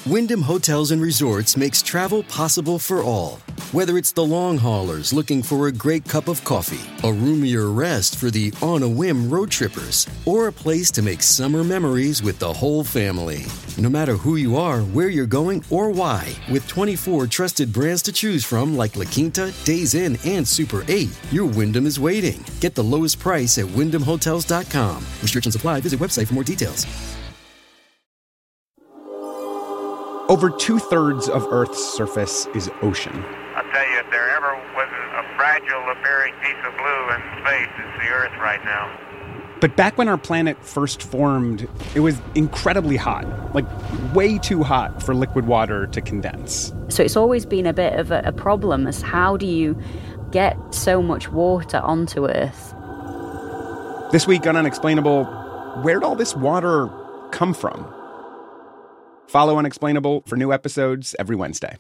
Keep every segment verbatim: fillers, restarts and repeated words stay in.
Wyndham Hotels and Resorts makes travel possible for all. Whether it's the long haulers looking for a great cup of coffee, a roomier rest for the on-a-whim road trippers, or a place to make summer memories with the whole family. No matter who you are, where you're going, or why, with twenty-four trusted brands to choose from like La Quinta, Days Inn, and Super eight, your Wyndham is waiting. Get the lowest price at wyndham hotels dot com. Restrictions apply. Visit website for more details. Over two-thirds of Earth's surface is ocean. I'll tell you, if there ever was a, a fragile appearing piece of blue in space, it's the Earth right now. But back when our planet first formed, it was incredibly hot, like way too hot for liquid water to condense. So it's always been a bit of a, a problem as how do you get so much water onto Earth? This week on Unexplainable, where'd all this water come from? Follow Unexplainable for new episodes every Wednesday.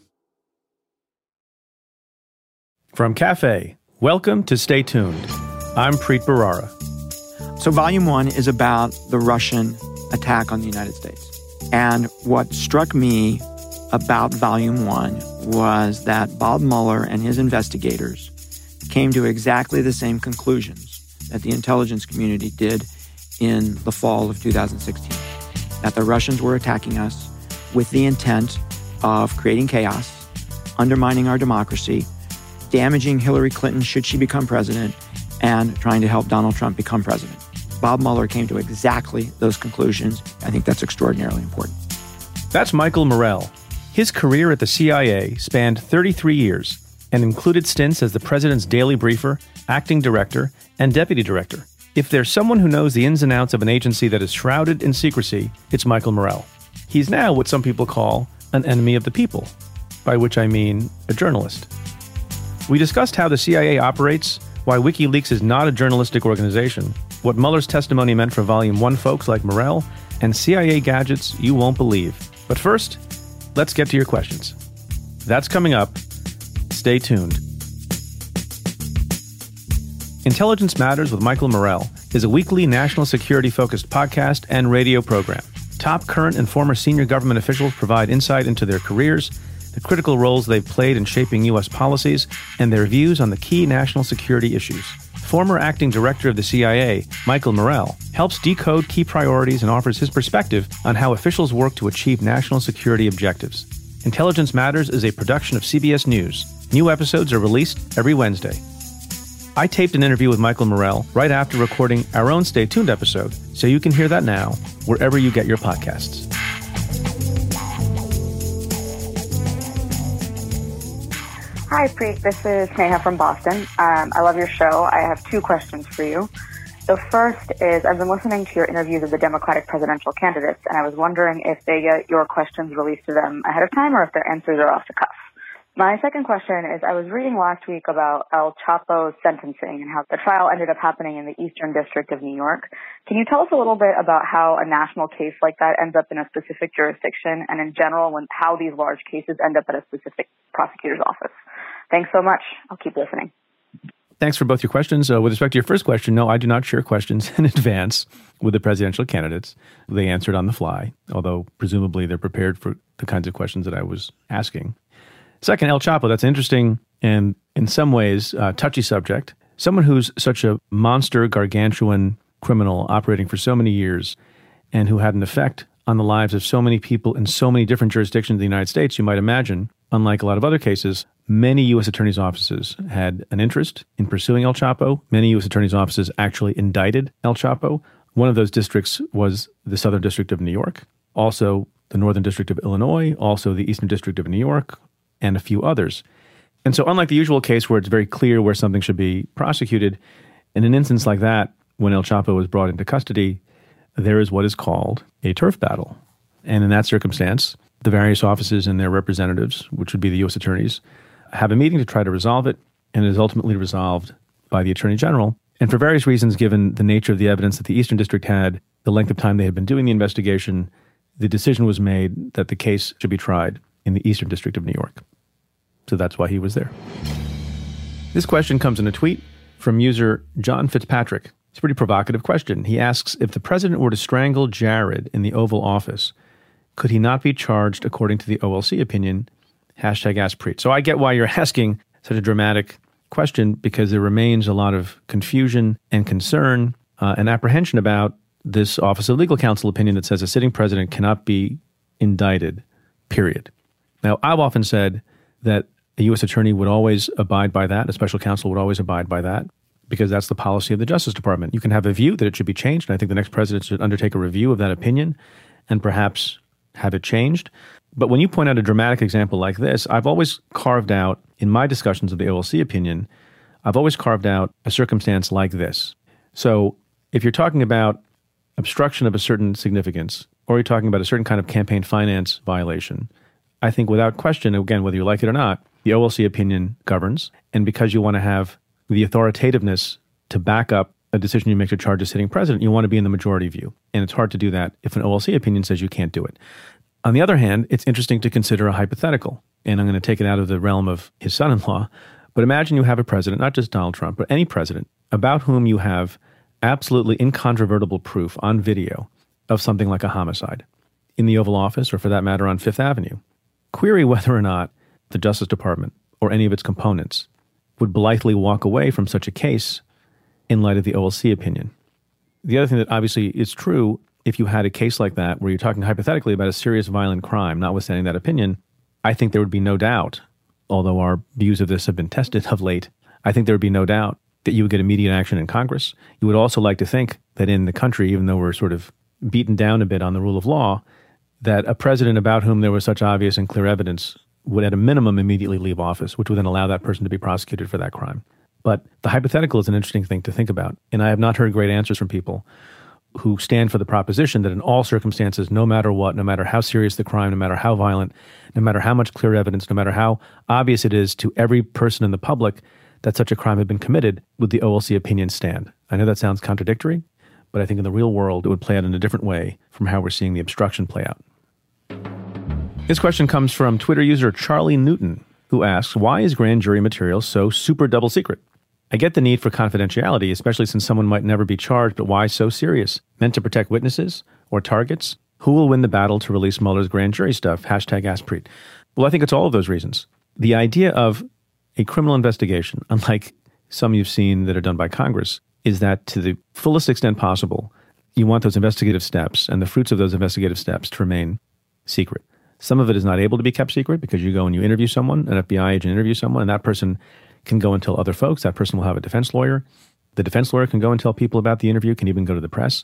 From Cafe, welcome to Stay Tuned. I'm Preet Bharara. So Volume one is about the Russian attack on the United States. And what struck me about Volume one was that Bob Mueller and his investigators came to exactly the same conclusions that the intelligence community did in the fall of two thousand sixteen. That the Russians were attacking us with the intent of creating chaos, undermining our democracy, damaging Hillary Clinton should she become president, and trying to help Donald Trump become president. Bob Mueller came to exactly those conclusions. I think that's extraordinarily important. That's Michael Morell. His career at the C I A spanned thirty-three years and included stints as the president's daily briefer, acting director, and deputy director. If there's someone who knows the ins and outs of an agency that is shrouded in secrecy, it's Michael Morell. He's now what some people call an enemy of the people, by which I mean a journalist. We discussed how the C I A operates, why WikiLeaks is not a journalistic organization, what Mueller's testimony meant for Volume one folks like Morell, and C I A gadgets you won't believe. But first, let's get to your questions. That's coming up. Stay tuned. Intelligence Matters with Michael Morell is a weekly national security-focused podcast and radio program. Top current and former senior government officials provide insight into their careers, the critical roles they've played in shaping U S policies, and their views on the key national security issues. Former acting director of the C I A, Michael Morell, helps decode key priorities and offers his perspective on how officials work to achieve national security objectives. Intelligence Matters is a production of C B S News. New episodes are released every Wednesday. I taped an interview with Michael Morell right after recording our own Stay Tuned episode, so you can hear that now wherever you get your podcasts. Hi, Preet. This is Sneha from Boston. Um, I love your show. I have two questions for you. The first is, I've been listening to your interviews of the Democratic presidential candidates, and I was wondering if they get your questions released to them ahead of time or if their answers are off the cuff. My second question is, I was reading last week about El Chapo's sentencing and how the trial ended up happening in the Eastern District of New York. Can you tell us a little bit about how a national case like that ends up in a specific jurisdiction and in general when how these large cases end up at a specific prosecutor's office? Thanks so much. I'll keep listening. Thanks for both your questions. Uh, with respect to your first question, no, I do not share questions in advance with the presidential candidates. They answered on the fly, although presumably they're prepared for the kinds of questions that I was asking. Second, El Chapo, that's interesting and in some ways uh, touchy subject. Someone who's such a monster, gargantuan criminal operating for so many years and who had an effect on the lives of so many people in so many different jurisdictions of the United States, you might imagine, unlike a lot of other cases, many U S attorneys' offices had an interest in pursuing El Chapo. Many U S attorneys' offices actually indicted El Chapo. One of those districts was the Southern District of New York, also the Northern District of Illinois, also the Eastern District of New York, and a few others. And so unlike the usual case where it's very clear where something should be prosecuted, in an instance like that, when El Chapo was brought into custody, there is what is called a turf battle. And in that circumstance, the various offices and their representatives, which would be the U S attorneys, have a meeting to try to resolve it, and it is ultimately resolved by the Attorney General. And for various reasons, given the nature of the evidence that the Eastern District had, the length of time they had been doing the investigation, the decision was made that the case should be tried in the Eastern District of New York. So that's why he was there. This question comes in a tweet from user John Fitzpatrick. It's a pretty provocative question. He asks, if the president were to strangle Jared in the Oval Office, could he not be charged according to the O L C opinion? Hashtag Ask Preet. So I get why you're asking such a dramatic question, because there remains a lot of confusion and concern uh, and apprehension about this Office of Legal Counsel opinion that says a sitting president cannot be indicted, period. Now, I've often said that a U S attorney would always abide by that, a special counsel would always abide by that, because that's the policy of the Justice Department. You can have a view that it should be changed, and I think the next president should undertake a review of that opinion and perhaps have it changed. But when you point out a dramatic example like this, I've always carved out, in my discussions of the O L C opinion, I've always carved out a circumstance like this. So if you're talking about obstruction of a certain significance, or you're talking about a certain kind of campaign finance violation, I think without question, again, whether you like it or not, the O L C opinion governs. And because you want to have the authoritativeness to back up a decision you make to charge a sitting president, you want to be in the majority view. And it's hard to do that if an O L C opinion says you can't do it. On the other hand, it's interesting to consider a hypothetical. And I'm going to take it out of the realm of his son-in-law. But imagine you have a president, not just Donald Trump, but any president, about whom you have absolutely incontrovertible proof on video of something like a homicide in the Oval Office, or for that matter, on Fifth Avenue. Query whether or not the Justice Department or any of its components would blithely walk away from such a case in light of the O L C opinion. The other thing that obviously is true, if you had a case like that where you're talking hypothetically about a serious violent crime, notwithstanding that opinion, I think there would be no doubt, although our views of this have been tested of late, I think there would be no doubt that you would get immediate action in Congress. You would also like to think that in the country, even though we're sort of beaten down a bit on the rule of law, that a president about whom there was such obvious and clear evidence would at a minimum immediately leave office, which would then allow that person to be prosecuted for that crime. But the hypothetical is an interesting thing to think about. And I have not heard great answers from people who stand for the proposition that in all circumstances, no matter what, no matter how serious the crime, no matter how violent, no matter how much clear evidence, no matter how obvious it is to every person in the public that such a crime had been committed, would the O L C opinion stand? I know that sounds contradictory, but I think in the real world, it would play out in a different way from how we're seeing the obstruction play out. This question comes from Twitter user Charlie Newton, who asks, why is grand jury material so super double secret? I get the need for confidentiality, especially since someone might never be charged, but why so serious? Meant to protect witnesses or targets? Who will win the battle to release Mueller's grand jury stuff? Hashtag Ask Preet. Well, I think it's all of those reasons. The idea of a criminal investigation, unlike some you've seen that are done by Congress, is that to the fullest extent possible, you want those investigative steps and the fruits of those investigative steps to remain secret. Some of it is not able to be kept secret because you go and you interview someone, an F B I agent interviews someone, and that person can go and tell other folks. That person will have a defense lawyer. The defense lawyer can go and tell people about the interview, can even go to the press.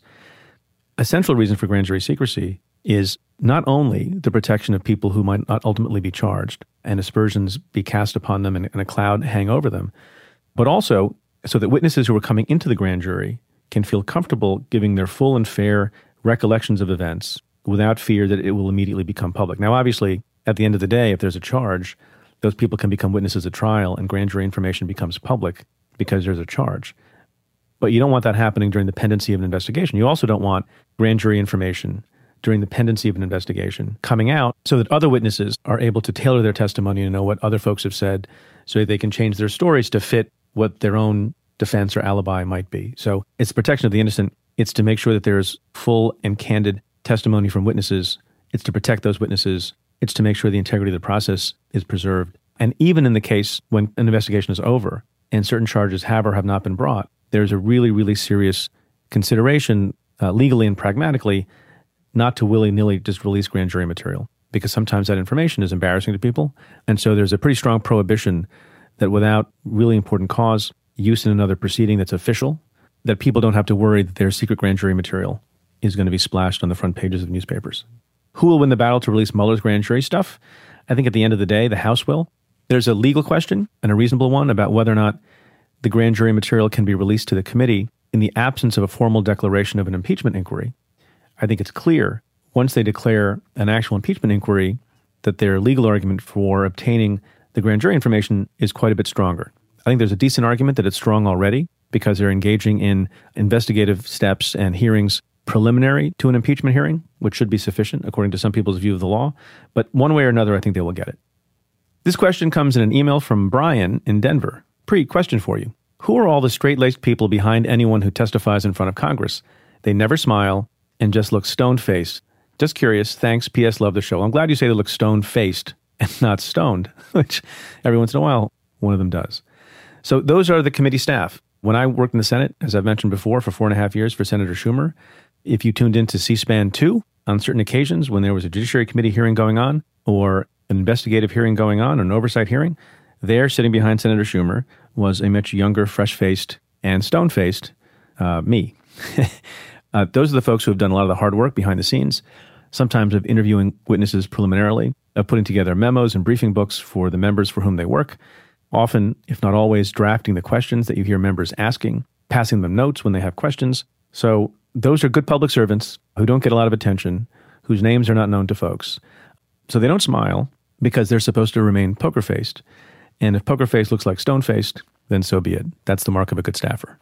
A central reason for grand jury secrecy is not only the protection of people who might not ultimately be charged and aspersions be cast upon them and, and a cloud hang over them, but also so that witnesses who are coming into the grand jury can feel comfortable giving their full and fair recollections of events without fear that it will immediately become public. Now, obviously, at the end of the day, if there's a charge, those people can become witnesses at trial and grand jury information becomes public because there's a charge. But you don't want that happening during the pendency of an investigation. You also don't want grand jury information during the pendency of an investigation coming out so that other witnesses are able to tailor their testimony and know what other folks have said so that they can change their stories to fit what their own defense or alibi might be. So it's protection of the innocent. It's to make sure that there's full and candid testimony from witnesses. It's to protect those witnesses. It's to make sure the integrity of the process is preserved. And even in the case when an investigation is over and certain charges have or have not been brought, there's a really, really serious consideration uh, legally and pragmatically not to willy-nilly just release grand jury material, because sometimes that information is embarrassing to people. And so there's a pretty strong prohibition that without really important cause, use in another proceeding that's official, that people don't have to worry that their secret grand jury material is going to be splashed on the front pages of newspapers. Who will win the battle to release Mueller's grand jury stuff? I think at the end of the day, the House will. There's a legal question, and a reasonable one, about whether or not the grand jury material can be released to the committee in the absence of a formal declaration of an impeachment inquiry. I think it's clear, once they declare an actual impeachment inquiry, that their legal argument for obtaining the grand jury information is quite a bit stronger. I think there's a decent argument that it's strong already because they're engaging in investigative steps and hearings preliminary to an impeachment hearing, which should be sufficient according to some people's view of the law. But one way or another, I think they will get it. This question comes in an email from Brian in Denver. Preet, question for you. Who are all the straight-laced people behind anyone who testifies in front of Congress? They never smile and just look stone-faced. Just curious. Thanks. P S. Love the show. I'm glad you say they look stone-faced and not stoned, which every once in a while, one of them does. So those are the committee staff. When I worked in the Senate, as I've mentioned before, for four and a half years for Senator Schumer, if you tuned into C-SPAN two on certain occasions when there was a Judiciary Committee hearing going on or an investigative hearing going on, or an oversight hearing, there sitting behind Senator Schumer was a much younger, fresh-faced, and stone-faced uh, me. uh, those are the folks who have done a lot of the hard work behind the scenes, sometimes of interviewing witnesses preliminarily, of putting together memos and briefing books for the members for whom they work, often, if not always, drafting the questions that you hear members asking, passing them notes when they have questions. So those are good public servants who don't get a lot of attention, whose names are not known to folks. So they don't smile because they're supposed to remain poker-faced. And if poker face looks like stone-faced, then so be it. That's the mark of a good staffer.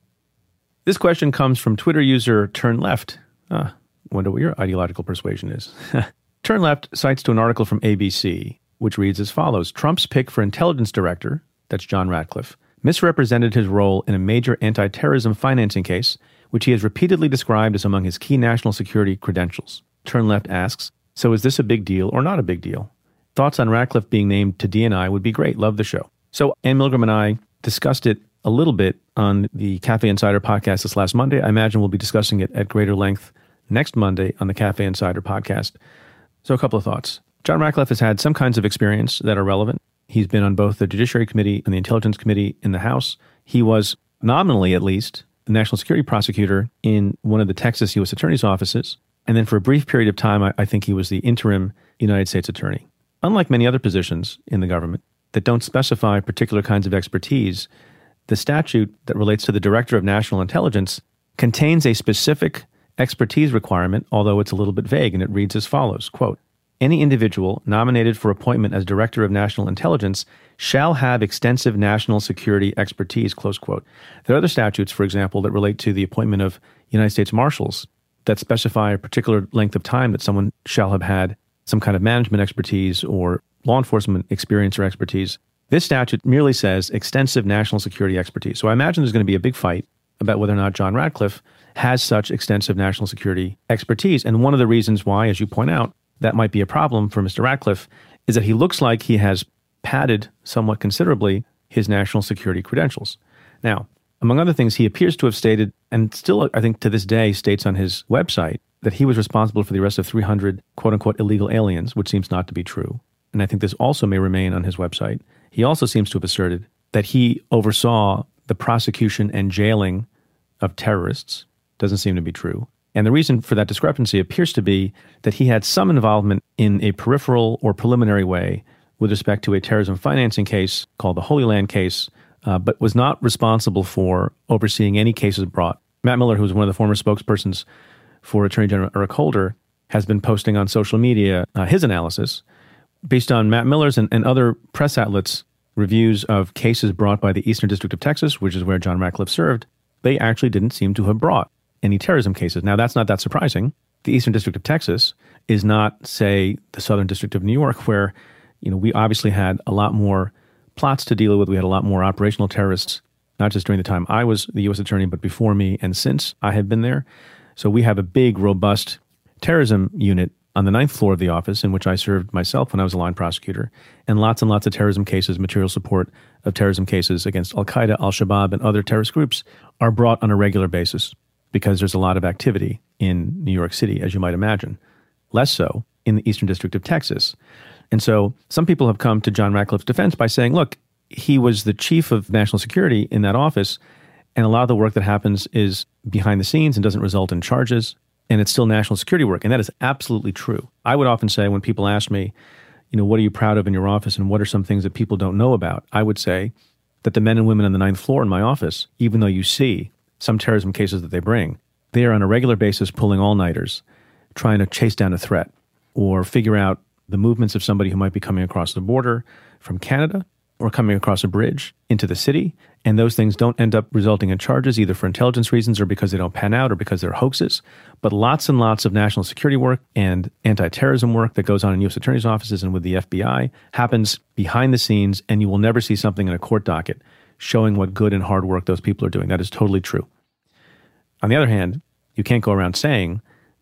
This question comes from Twitter user Turn Left. Ah, wonder what your ideological persuasion is. Turn Left cites to an article from A B C, which reads as follows. Trump's pick for intelligence director, that's John Ratcliffe, misrepresented his role in a major anti-terrorism financing case, which he has repeatedly described as among his key national security credentials. Turn Left asks, so is this a big deal or not a big deal? Thoughts on Ratcliffe being named to D and I would be great. Love the show. So Ann Milgram and I discussed it a little bit on the Cafe Insider podcast this last Monday. I imagine we'll be discussing it at greater length next Monday on the Cafe Insider podcast. So a couple of thoughts. John Ratcliffe has had some kinds of experience that are relevant. He's been on both the Judiciary Committee and the Intelligence Committee in the House. He was nominally, at least, the national security prosecutor in one of the Texas U S Attorney's offices. And then for a brief period of time, I, I think he was the interim United States Attorney. Unlike many other positions in the government that don't specify particular kinds of expertise, the statute that relates to the Director of National Intelligence contains a specific expertise requirement, although it's a little bit vague, and it reads as follows, quote, any individual nominated for appointment as Director of National Intelligence shall have extensive national security expertise, close quote. There are other statutes, for example, that relate to the appointment of United States Marshals that specify a particular length of time that someone shall have had some kind of management expertise or law enforcement experience or expertise. This statute merely says extensive national security expertise. So I imagine there's going to be a big fight about whether or not John Ratcliffe has such extensive national security expertise. And one of the reasons why, as you point out, that might be a problem for Mister Ratcliffe is that he looks like he has padded somewhat considerably his national security credentials. Now, among other things, he appears to have stated, and still, I think to this day, states on his website, that he was responsible for the arrest of three hundred quote-unquote illegal aliens, which seems not to be true. And I think this also may remain on his website. He also seems to have asserted that he oversaw the prosecution and jailing of terrorists. Doesn't seem to be true. And the reason for that discrepancy appears to be that he had some involvement in a peripheral or preliminary way with respect to a terrorism financing case called the Holy Land case, uh, but was not responsible for overseeing any cases brought. Matt Miller, who was one of the former spokespersons for Attorney General Eric Holder, has been posting on social media uh, his analysis based on Matt Miller's and, and other press outlets' reviews of cases brought by the Eastern District of Texas, which is where John Ratcliffe served. They actually didn't seem to have brought any terrorism cases. Now, that's not that surprising. The Eastern District of Texas is not, say, the Southern District of New York, where, you know, we obviously had a lot more plots to deal with. We had a lot more operational terrorists, not just during the time I was the U S attorney, but before me and since I have been there. So we have a big, robust terrorism unit on the ninth floor of the office in which I served myself when I was a line prosecutor, and lots and lots of terrorism cases, material support of terrorism cases against Al-Qaeda, Al-Shabaab, and other terrorist groups are brought on a regular basis because there's a lot of activity in New York City, as you might imagine. Less so in the Eastern District of Texas. And so some people have come to John Ratcliffe's defense by saying, look, he was the chief of national security in that office, and a lot of the work that happens is behind the scenes and doesn't result in charges, and it's still national security work. And that is absolutely true. I would often say when people ask me, you know, what are you proud of in your office and what are some things that people don't know about? I would say that the men and women on the ninth floor in my office, even though you see some terrorism cases that they bring, they are on a regular basis pulling all-nighters, trying to chase down a threat or figure out the movements of somebody who might be coming across the border from Canada or coming across a bridge into the city. And those things don't end up resulting in charges, either for intelligence reasons or because they don't pan out or because they're hoaxes. But lots and lots of national security work and anti-terrorism work that goes on in U S attorneys' offices and with the F B I happens behind the scenes, and you will never see something in a court docket showing what good and hard work those people are doing. That is totally true. On the other hand, you can't go around saying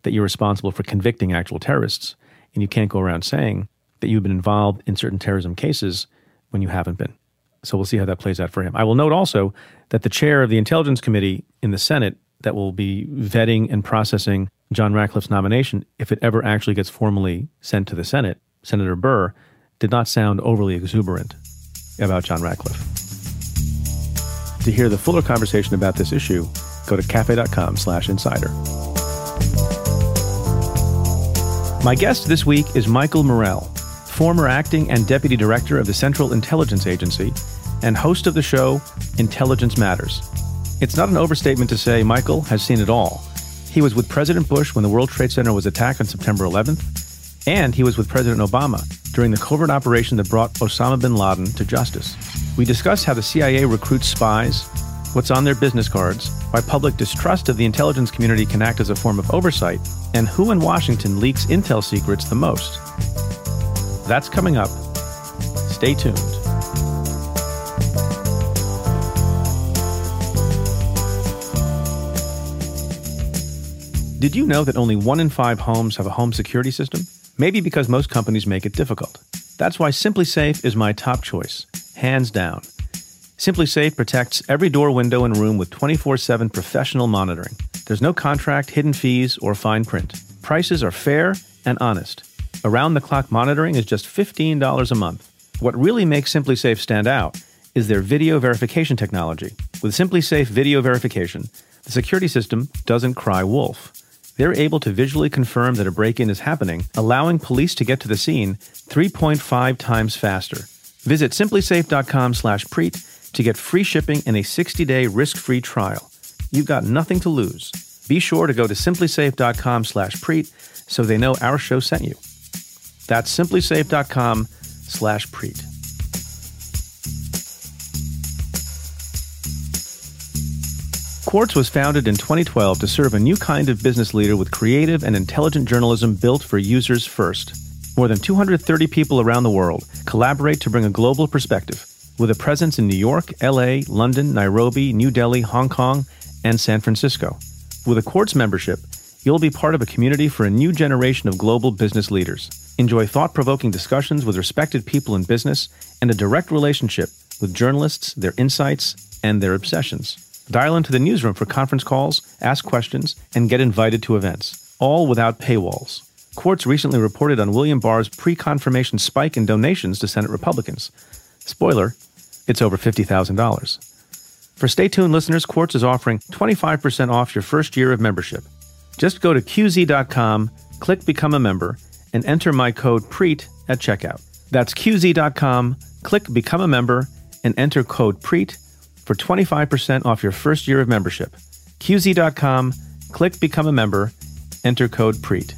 that you're responsible for convicting actual terrorists, and you can't go around saying that you've been involved in certain terrorism cases when you haven't been. So we'll see how that plays out for him. I will note also that the chair of the Intelligence Committee in the Senate that will be vetting and processing John Ratcliffe's nomination, if it ever actually gets formally sent to the Senate, Senator Burr, did not sound overly exuberant about John Ratcliffe. To hear the fuller conversation about this issue, go to cafe.com slash insider. My guest this week is Michael Morell, former acting and deputy director of the Central Intelligence Agency and host of the show Intelligence Matters. It's not an overstatement to say Michael has seen it all. He was with President Bush when the World Trade Center was attacked on September eleventh, and he was with President Obama during the covert operation that brought Osama bin Laden to justice. We discuss how the C I A recruits spies, what's on their business cards, why public distrust of the intelligence community can act as a form of oversight, and who in Washington leaks intel secrets the most. That's coming up. Stay tuned. Did you know that only one in five homes have a home security system? Maybe because most companies make it difficult. That's why SimpliSafe is my top choice, hands down. SimpliSafe protects every door, window, and room with twenty-four seven professional monitoring. There's no contract, hidden fees, or fine print. Prices are fair and honest. Around-the-clock monitoring is just fifteen dollars a month. What really makes SimpliSafe stand out is their video verification technology. With SimpliSafe video verification, the security system doesn't cry wolf. They're able to visually confirm that a break-in is happening, allowing police to get to the scene three point five times faster. Visit simplisafe.com slash preet to get free shipping and a sixty-day risk-free trial. You've got nothing to lose. Be sure to go to simplisafe.com slash preet so they know our show sent you. That's simplisafe.com slash preet. Quartz was founded in twenty twelve to serve a new kind of business leader with creative and intelligent journalism built for users first. More than two hundred thirty people around the world collaborate to bring a global perspective, with a presence in New York, L A, London, Nairobi, New Delhi, Hong Kong, and San Francisco. With a Quartz membership, you'll be part of a community for a new generation of global business leaders. Enjoy thought-provoking discussions with respected people in business and a direct relationship with journalists, their insights, and their obsessions. Dial into the newsroom for conference calls, ask questions, and get invited to events, all without paywalls. Quartz recently reported on William Barr's pre-confirmation spike in donations to Senate Republicans. Spoiler, it's over fifty thousand dollars. For Stay Tuned listeners, Quartz is offering twenty-five percent off your first year of membership. Just go to Q Z dot com, click Become a Member, and enter my code PREET at checkout. That's Q Z dot com, click Become a Member, and enter code PREET for twenty-five percent off your first year of membership. Q Z dot com, click Become a Member, enter code PREET.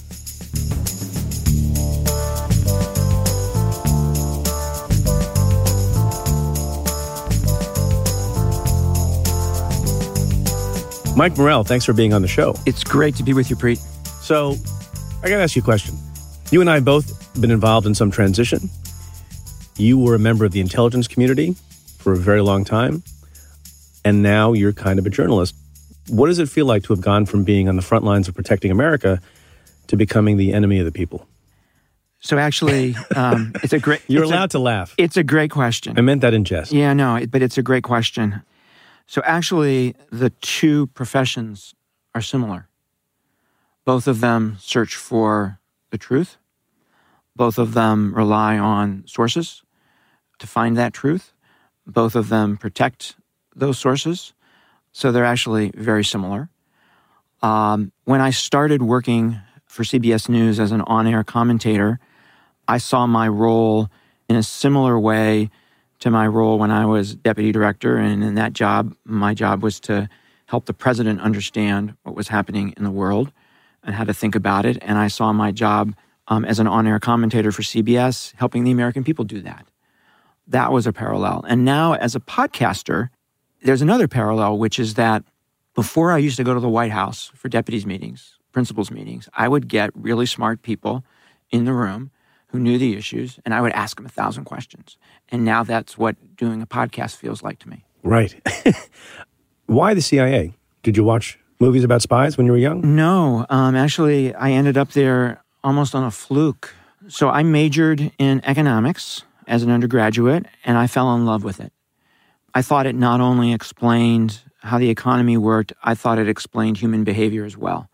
Mike Morell, thanks for being on the show. It's great to be with you, Preet. So, I got to ask you a question. You and I have both been involved in some transition. You were a member of the intelligence community for a very long time, and now you're kind of a journalist. What does it feel like to have gone from being on the front lines of protecting America to becoming the enemy of the people? So actually, um, it's a great... You're it's allowed a, to laugh. It's a great question. I meant that in jest. Yeah, no, but it's a great question. So actually, the two professions are similar. Both of them search for the truth. Both of them rely on sources to find that truth. Both of them protect those sources. So they're actually very similar. Um, when I started working for C B S News as an on-air commentator, I saw my role in a similar way to my role when I was deputy director. And in that job, my job was to help the president understand what was happening in the world and how to think about it. And I saw my job um, as an on-air commentator for C B S helping the American people do that. That was a parallel. And now as a podcaster, there's another parallel, which is that before I used to go to the White House for deputies meetings, principals meetings, I would get really smart people in the room who knew the issues, and I would ask them a thousand questions. And now that's what doing a podcast feels like to me. Right. Why the C I A? Did you watch movies about spies when you were young? No. Um, actually, I ended up there almost on a fluke. So I majored in economics as an undergraduate, and I fell in love with it. I thought it not only explained how the economy worked, I thought it explained human behavior as well.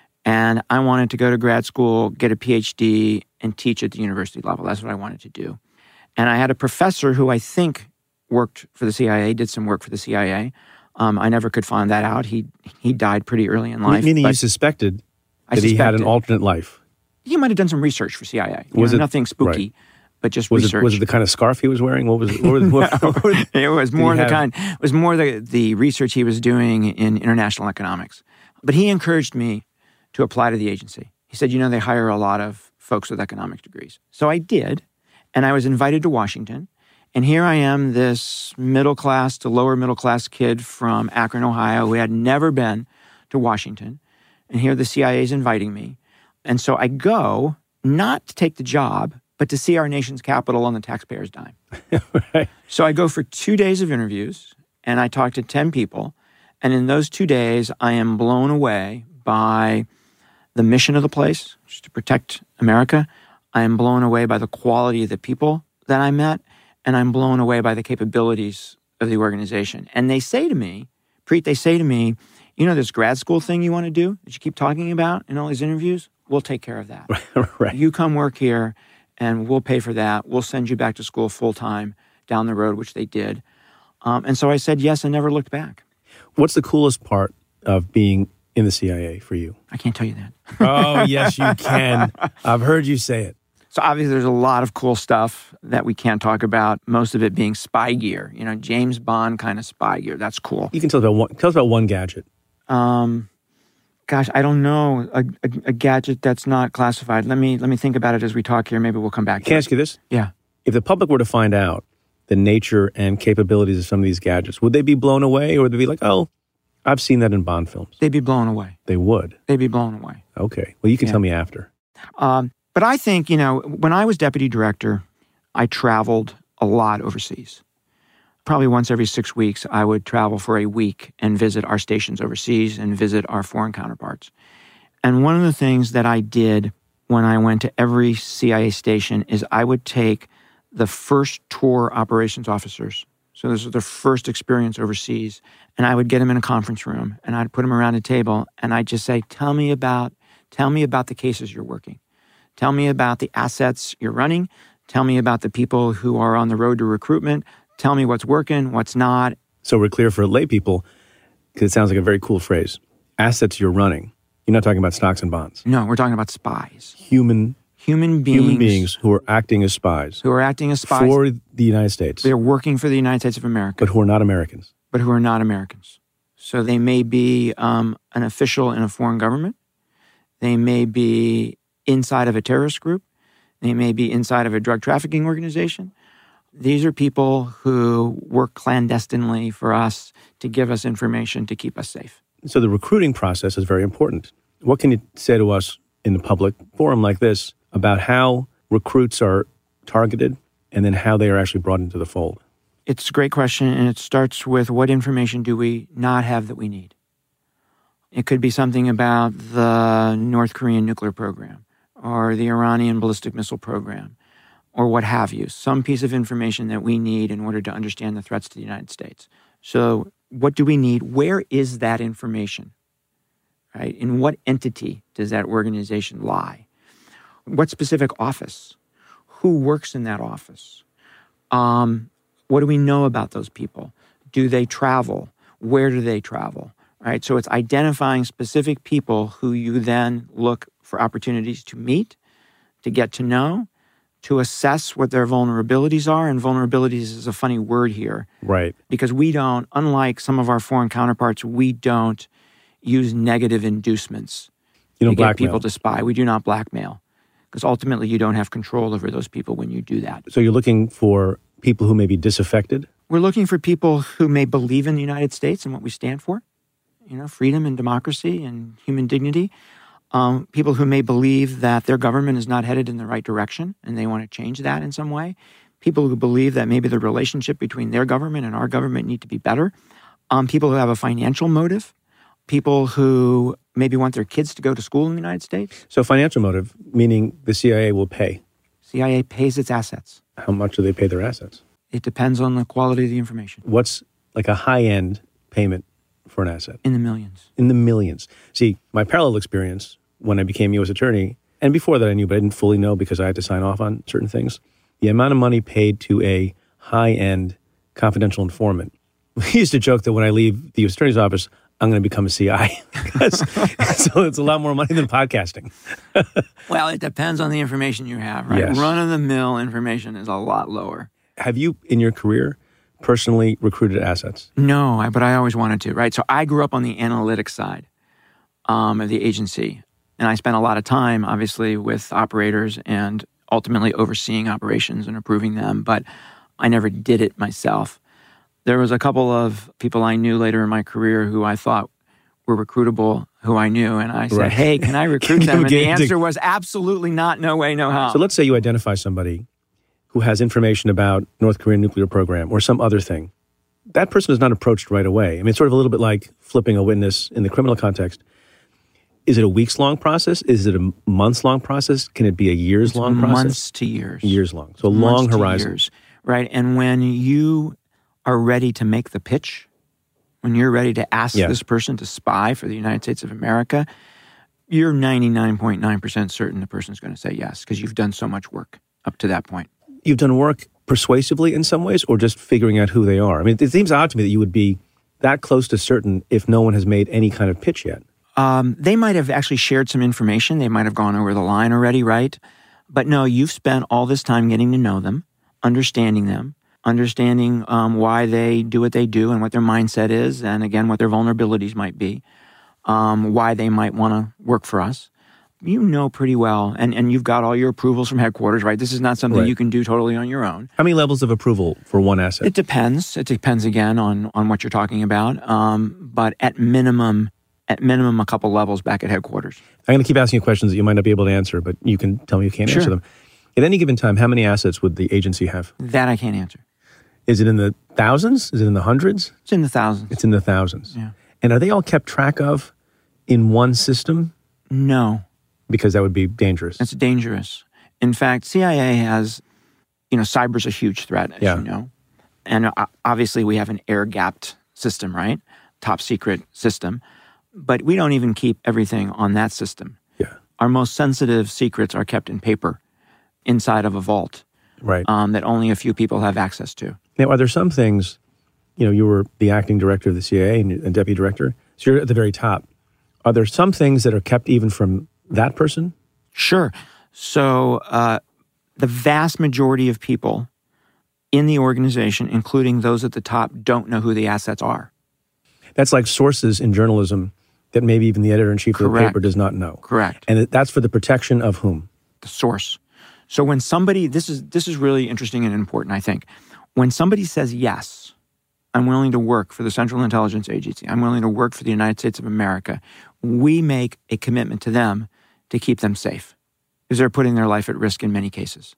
And I wanted to go to grad school, get a P H D, and teach at the university level. That's what I wanted to do. And I had a professor who I think worked for the C I A, did some work for the C I A. Um, I never could find that out. He he died pretty early in life. Meaning you suspected I that he had an suspected. alternate life. He might have done some research for C I A. You Was know, it- nothing spooky, right. but just Was research. it was it the kind of scarf he was wearing? What was it? What, was- what, what, what, it was more he the have? kind. It was more the the research he was doing in international economics. But he encouraged me to apply to the agency. He said, you know, they hire a lot of folks with economic degrees. So I did, and I was invited to Washington. And here I am, this middle class to lower middle class kid from Akron, Ohio, who had never been to Washington. And here the C I A is inviting me. And so I go not to take the job, but to see our nation's capital on the taxpayer's dime. right. So I go for two days of interviews, and I talk to ten people. And in those two days, I am blown away by the mission of the place, which is to protect America. I am blown away by the quality of the people that I met, and I'm blown away by the capabilities of the organization. And they say to me, Preet, they say to me, you know this grad school thing you want to do that you keep talking about in all these interviews? We'll take care of that. right. You come work here, and we'll pay for that. We'll send you back to school full-time down the road, which they did. Um, and so I said yes and never looked back. What's the coolest part of being in the C I A for you? I can't tell you that. Oh, yes, you can. I've heard you say it. So obviously there's a lot of cool stuff that we can't talk about, most of it being spy gear, you know, James Bond kind of spy gear. That's cool. You can tell us about one, tell us about one gadget. Um, gosh, I don't know, a, a, a gadget that's not classified. Let me let me think about it as we talk here. Maybe we'll come back to Can I it. ask you this? Yeah. If the public were to find out the nature and capabilities of some of these gadgets, would they be blown away, or would they be like, oh, I've seen that in Bond films? They'd be blown away. They would. They'd be blown away. Okay. Well, you can Yeah. tell me after. Um, but I think, you know, when I was deputy director, I traveled a lot overseas. Probably once every six weeks, I would travel for a week and visit our stations overseas and visit our foreign counterparts. And one of the things that I did when I went to every C I A station is I would take the first tour operations officers. So this was their first experience overseas. And I would get them in a conference room and I'd put them around a table and I'd just say, tell me about, tell me about the cases you're working. Tell me about the assets you're running. Tell me about the people who are on the road to recruitment. Tell me what's working, what's not. So we're clear for lay people, because it sounds like a very cool phrase. Assets you're running. You're not talking about stocks and bonds. No, we're talking about spies. Human, Human beings, human beings who are acting as spies who are acting as spies. for the United States, They're working for the United States of America, but who are not Americans. but who are not Americans. So they may be um, an official in a foreign government. They may be inside of a terrorist group. They may be inside of a drug trafficking organization. These are people who work clandestinely for us to give us information to keep us safe. So the recruiting process is very important. What can you say to us in the public forum like this about how recruits are targeted and then how they are actually brought into the fold? It's a great question, and it starts with what information do we not have that we need? It could be something about the North Korean nuclear program or the Iranian ballistic missile program or what have you, some piece of information that we need in order to understand the threats to the United States. So what do we need? Where is that information? Right? In what entity does that organization lie? What specific office? Who works in that office? Um, what do we know about those people? Do they travel? Where do they travel? Right? So it's identifying specific people who you then look for opportunities to meet, to get to know, to assess what their vulnerabilities are. And vulnerabilities is a funny word here. Right. Because we don't, unlike some of our foreign counterparts, we don't use negative inducements You don't to get blackmail. people to spy. We do not blackmail. Because ultimately you don't have control over those people when you do that. So you're looking for people who may be disaffected? We're looking for people who may believe in the United States and what we stand for. You know, freedom and democracy and human dignity. Um, people who may believe that their government is not headed in the right direction and they want to change that in some way. People who believe that maybe the relationship between their government and our government need to be better. Um, people who have a financial motive. people who maybe want their kids to go to school in the United States. So financial motive, meaning the C I A will pay. C I A pays its assets. How much do they pay their assets? It depends on the quality of the information. What's like a high-end payment for an asset? In the millions. In the millions. See, my parallel experience when I became U S attorney, and before that I knew, but I didn't fully know because I had to sign off on certain things, the amount of money paid to a high-end confidential informant. We used to joke that when I leave the U S attorney's office, I'm going to become a C I. So it's a lot more money than podcasting. Well, it depends on the information you have, right? Yes. Run-of-the-mill information is a lot lower. Have you, in your career, personally recruited assets? No, I, but I always wanted to, right? So I grew up on the analytics side um, of the agency, and I spent a lot of time, obviously, with operators and ultimately overseeing operations and approving them, but I never did it myself. There was a couple of people I knew later in my career who I thought were recruitable, who I knew, and I said, right. hey, can I recruit Can them? And the get- answer was absolutely not, no way, no how. So let's say you identify somebody who has information about North Korean nuclear program or some other thing. That person is not approached right away. I mean, it's sort of a little bit like flipping a witness in the criminal context. Is it a weeks-long process? Is it a months-long process? Can it be a years-long process? Months to years. Years long. So a Months long to horizon. years, right? And when you are ready to make the pitch, when you're ready to ask Yeah. this person to spy for the United States of America, you're ninety-nine point nine percent certain the person's going to say yes because you've done so much work up to that point. You've done work persuasively in some ways or just figuring out who they are? I mean, it seems odd to me that you would be that close to certain if no one has made any kind of pitch yet. Um, they might have actually shared some information. They might have gone over the line already, right? But no, you've spent all this time getting to know them, understanding them, understanding um, why they do what they do and what their mindset is, and again, what their vulnerabilities might be, um, why they might want to work for us. You know pretty well, and, and you've got all your approvals from headquarters, right? This is not something Right. you can do totally on your own. How many levels of approval for one asset? It depends. It depends, again, on, on what you're talking about. Um, but at minimum, at minimum, a couple levels back at headquarters. I'm going to keep asking you questions that you might not be able to answer, but you can tell me you can't Sure. answer them. At any given time, how many assets would the agency have? That I can't answer. Is it in the thousands? Is it in the hundreds? It's in the thousands. It's in the thousands. Yeah. And are they all kept track of in one system? No. Because that would be dangerous. It's dangerous. In fact, C I A has, you know, cyber's a huge threat, as Yeah. you know. And uh, obviously we have an air-gapped system, right? Top secret system. But we don't even keep everything on that system. Yeah. Our most sensitive secrets are kept in paper inside of a vault Right. um, that only a few people have access to. Now, are there some things, you know, you were the acting director of the C I A and, and deputy director, so you're at the very top. Are there some things that are kept even from that person? Sure. So uh, the vast majority of people in the organization, including those at the top, don't know who the assets are. That's like sources in journalism that maybe even the editor-in-chief of the Correct. paper does not know. Correct. And that's for the protection of whom? The source. So when somebody, this is this is really interesting and important, I think. When somebody says, yes, I'm willing to work for the Central Intelligence Agency, I'm willing to work for the United States of America, we make a commitment to them to keep them safe because they're putting their life at risk in many cases.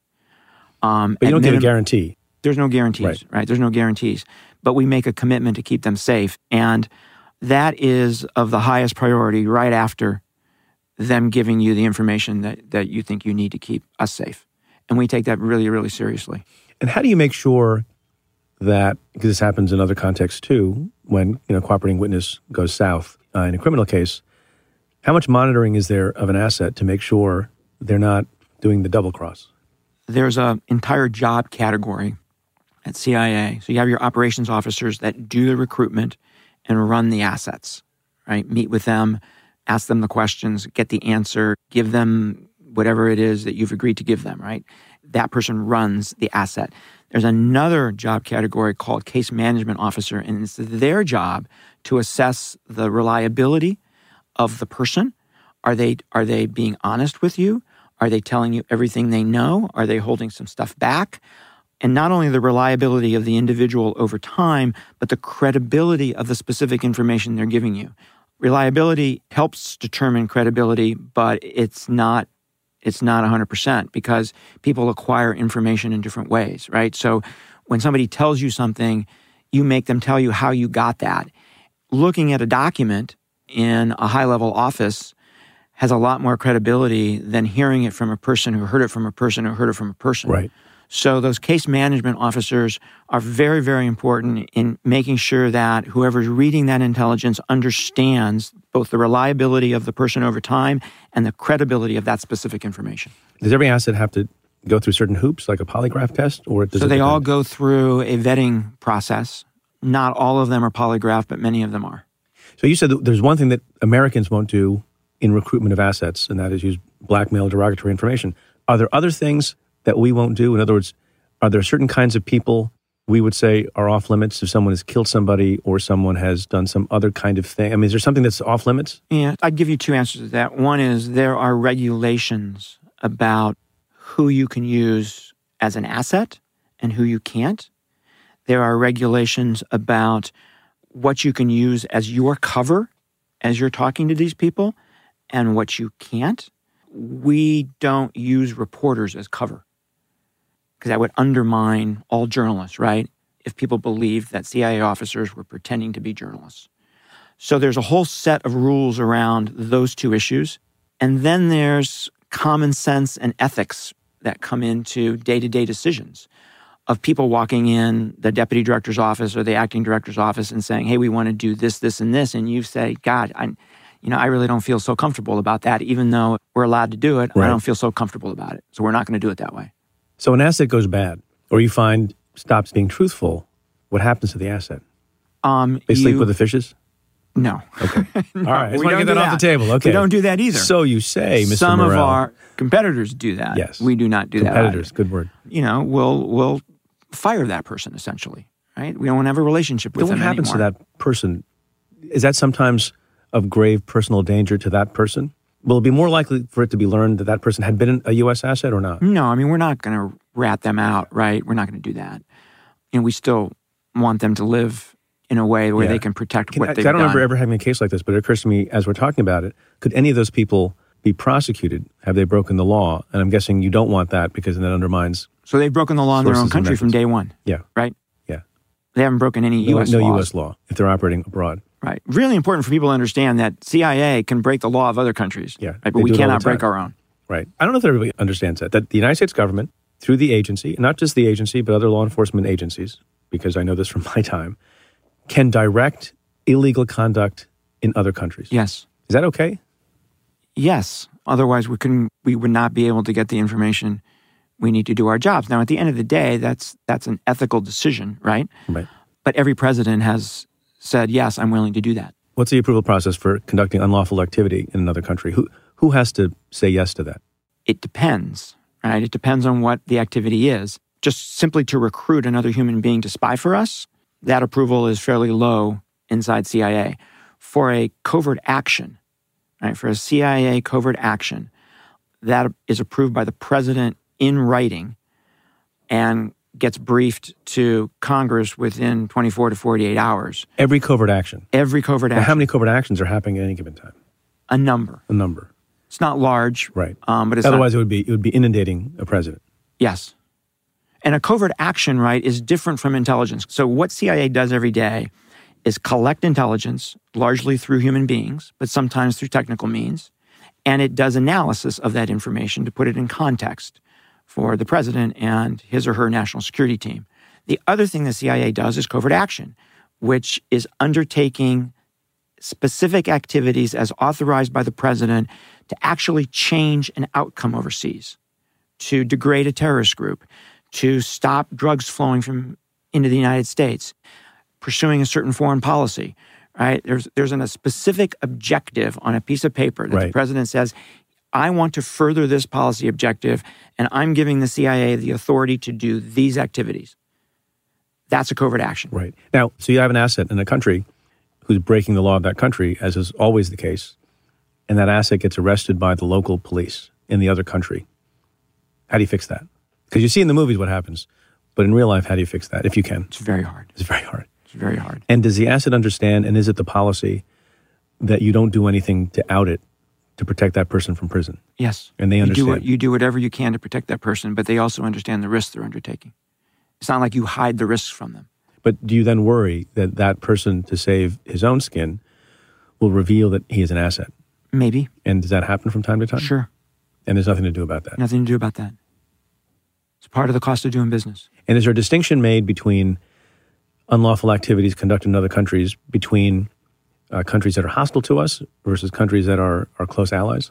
Um, But you at don't get a minim- guarantee. There's no guarantees, Right. right. There's no guarantees. But we make a commitment to keep them safe. And that is of the highest priority right after them giving you the information that, that you think you need to keep us safe. And we take that really, really seriously. And how do you make sure that, because this happens in other contexts too, when, you know, cooperating witness goes south uh, in a criminal case, how much monitoring is there of an asset to make sure they're not doing the double cross? There's an entire job category at C I A. So you have your operations officers that do the recruitment and run the assets, right? Meet with them, ask them the questions, get the answer, give them whatever it is that you've agreed to give them, right? That person runs the asset. There's another job category called case management officer, and it's their job to assess the reliability of the person. Are they are they being honest with you? Are they telling you everything they know? Are they holding some stuff back? And not only the reliability of the individual over time, but the credibility of the specific information they're giving you. Reliability helps determine credibility, but it's not it's not one hundred percent because people acquire information in different ways, right? So when somebody tells you something, you make them tell you how you got that. Looking at a document in a high-level office has a lot more credibility than hearing it from a person who heard it from a person who heard it from a person. Right. So those case management officers are very, very important in making sure that whoever's reading that intelligence understands both the reliability of the person over time and the credibility of that specific information. Does every asset have to go through certain hoops, like a polygraph test? Or does so it they depend? all go through a vetting process. Not all of them are polygraph, but many of them are. So you said that there's one thing that Americans won't do in recruitment of assets, and that is use blackmail, derogatory information. Are there other things that we won't do? In other words, are there certain kinds of people we would say are off limits if someone has killed somebody or someone has done some other kind of thing? I mean, is there something that's off limits? Yeah, I'd give you two answers to that. One is there are regulations about who you can use as an asset and who you can't. There are regulations about what you can use as your cover as you're talking to these people and what you can't. We don't use reporters as cover because that would undermine all journalists, right? If people believed that C I A officers were pretending to be journalists. So there's a whole set of rules around those two issues. And then there's common sense and ethics that come into day-to-day decisions of people walking in the deputy director's office or the acting director's office and saying, hey, we want to do this, this, and this. And you say, God, I, you know, I really don't feel so comfortable about that. Even though we're allowed to do it, Right. I don't feel so comfortable about it. So we're not going to do it that way. So an asset goes bad, or you find stops being truthful, what happens to the asset? Um, They sleep you- with the fishes? No. Okay. No, All right. I just we want to don't get do that off the table. Okay. We don't do that either. So you say, Mister Some Morell. of our competitors do that. Yes. We do not do that. Competitors, either. good word. You know, we'll we'll fire that person essentially, right? We don't want to have a relationship with Then what them happens anymore. to that person? Is that sometimes of grave personal danger to that person? Will it be more likely for it to be learned that that person had been a U S asset or not? No, I mean, we're not going to rat them out, right? We're not going to do that. And we still want them to live in a way where Yeah. they can protect Can what I, they've I don't done. remember ever having a case like this, but it occurs to me as we're talking about it, could any of those people be prosecuted? Have they broken the law? And I'm guessing you don't want that because then that undermines. So they've broken the law in their Sources own and country from methods. day one, Yeah. right? Yeah. They haven't broken any No, U S no laws. U S law if they're operating abroad. Right. Really important for people to understand that C I A can break the law of other countries. Yeah, Right? they But we do it all cannot the time. break our own. Right. I don't know if everybody understands that, that the United States government, through the agency, not just the agency, but other law enforcement agencies, because I know this from my time, can direct illegal conduct in other countries. Yes. Is that okay? Yes. Otherwise, we couldn't. We would not be able to get the information we need to do our jobs. Now, at the end of the day, that's that's an ethical decision, right? Right. But every president has said, yes, I'm willing to do that. What's the approval process for conducting unlawful activity in another country? Who who has to say yes to that? It depends, right? It depends on what the activity is. Just simply to recruit another human being to spy for us, that approval is fairly low inside C I A. For a covert action, right? For a C I A covert action, that is approved by the president in writing and gets briefed to Congress within twenty-four to forty-eight hours. Every covert action. Every covert Now, action. how many covert actions are happening at any given time? A number. A number. It's not large. Right. Um, but it's Otherwise, not, it would be it would be inundating a president. Yes. And a covert action, right, is different from intelligence. So what C I A does every day is collect intelligence, largely through human beings, but sometimes through technical means, and it does analysis of that information to put it in context for the president and his or her national security team. The other thing the C I A does is covert action, which is undertaking specific activities as authorized by the president to actually change an outcome overseas, to degrade a terrorist group, to stop drugs flowing from into the United States, pursuing a certain foreign policy, right? There's there's an, a specific objective on a piece of paper that Right. the president says, I want to further this policy objective, and I'm giving the C I A the authority to do these activities. That's a covert action. Right. Now, so you have an asset in a country who's breaking the law of that country, as is always the case, and that asset gets arrested by the local police in the other country. How do you fix that? Because you see in the movies what happens, but in real life, how do you fix that, if you can? It's very hard. It's very hard. It's very hard. And does the asset understand, and is it the policy that you don't do anything to out it to protect that person from prison? Yes. And they You do, understand. what, you do whatever you can to protect that person, but they also understand the risks they're undertaking. It's not like you hide the risks from them. But do you then worry that that person, to save his own skin, will reveal that he is an asset. Maybe. And does that happen from time to time? Sure. And there's nothing to do about that? Nothing to do about that. It's part of the cost of doing business. And is there a distinction made between unlawful activities conducted in other countries between uh, countries that are hostile to us versus countries that are, are close allies?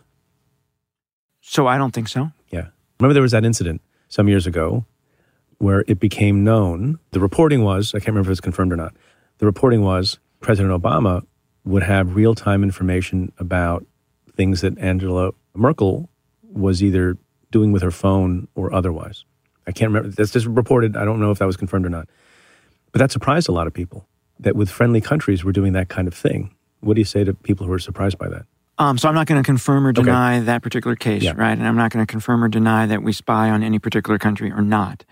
So I don't think so. Yeah. Remember there was that incident some years ago where it became known, the reporting was, I can't remember if it was confirmed or not, the reporting was President Obama would have real-time information about things that Angela Merkel was either doing with her phone or otherwise. I can't remember. That's just reported. I don't know if that was confirmed or not. But that surprised a lot of people, that with friendly countries we're doing that kind of thing. What do you say to people who are surprised by that? Um, so I'm not going to confirm or deny okay. that particular case, yeah. right? And I'm not going to confirm or deny that we spy on any particular country or not.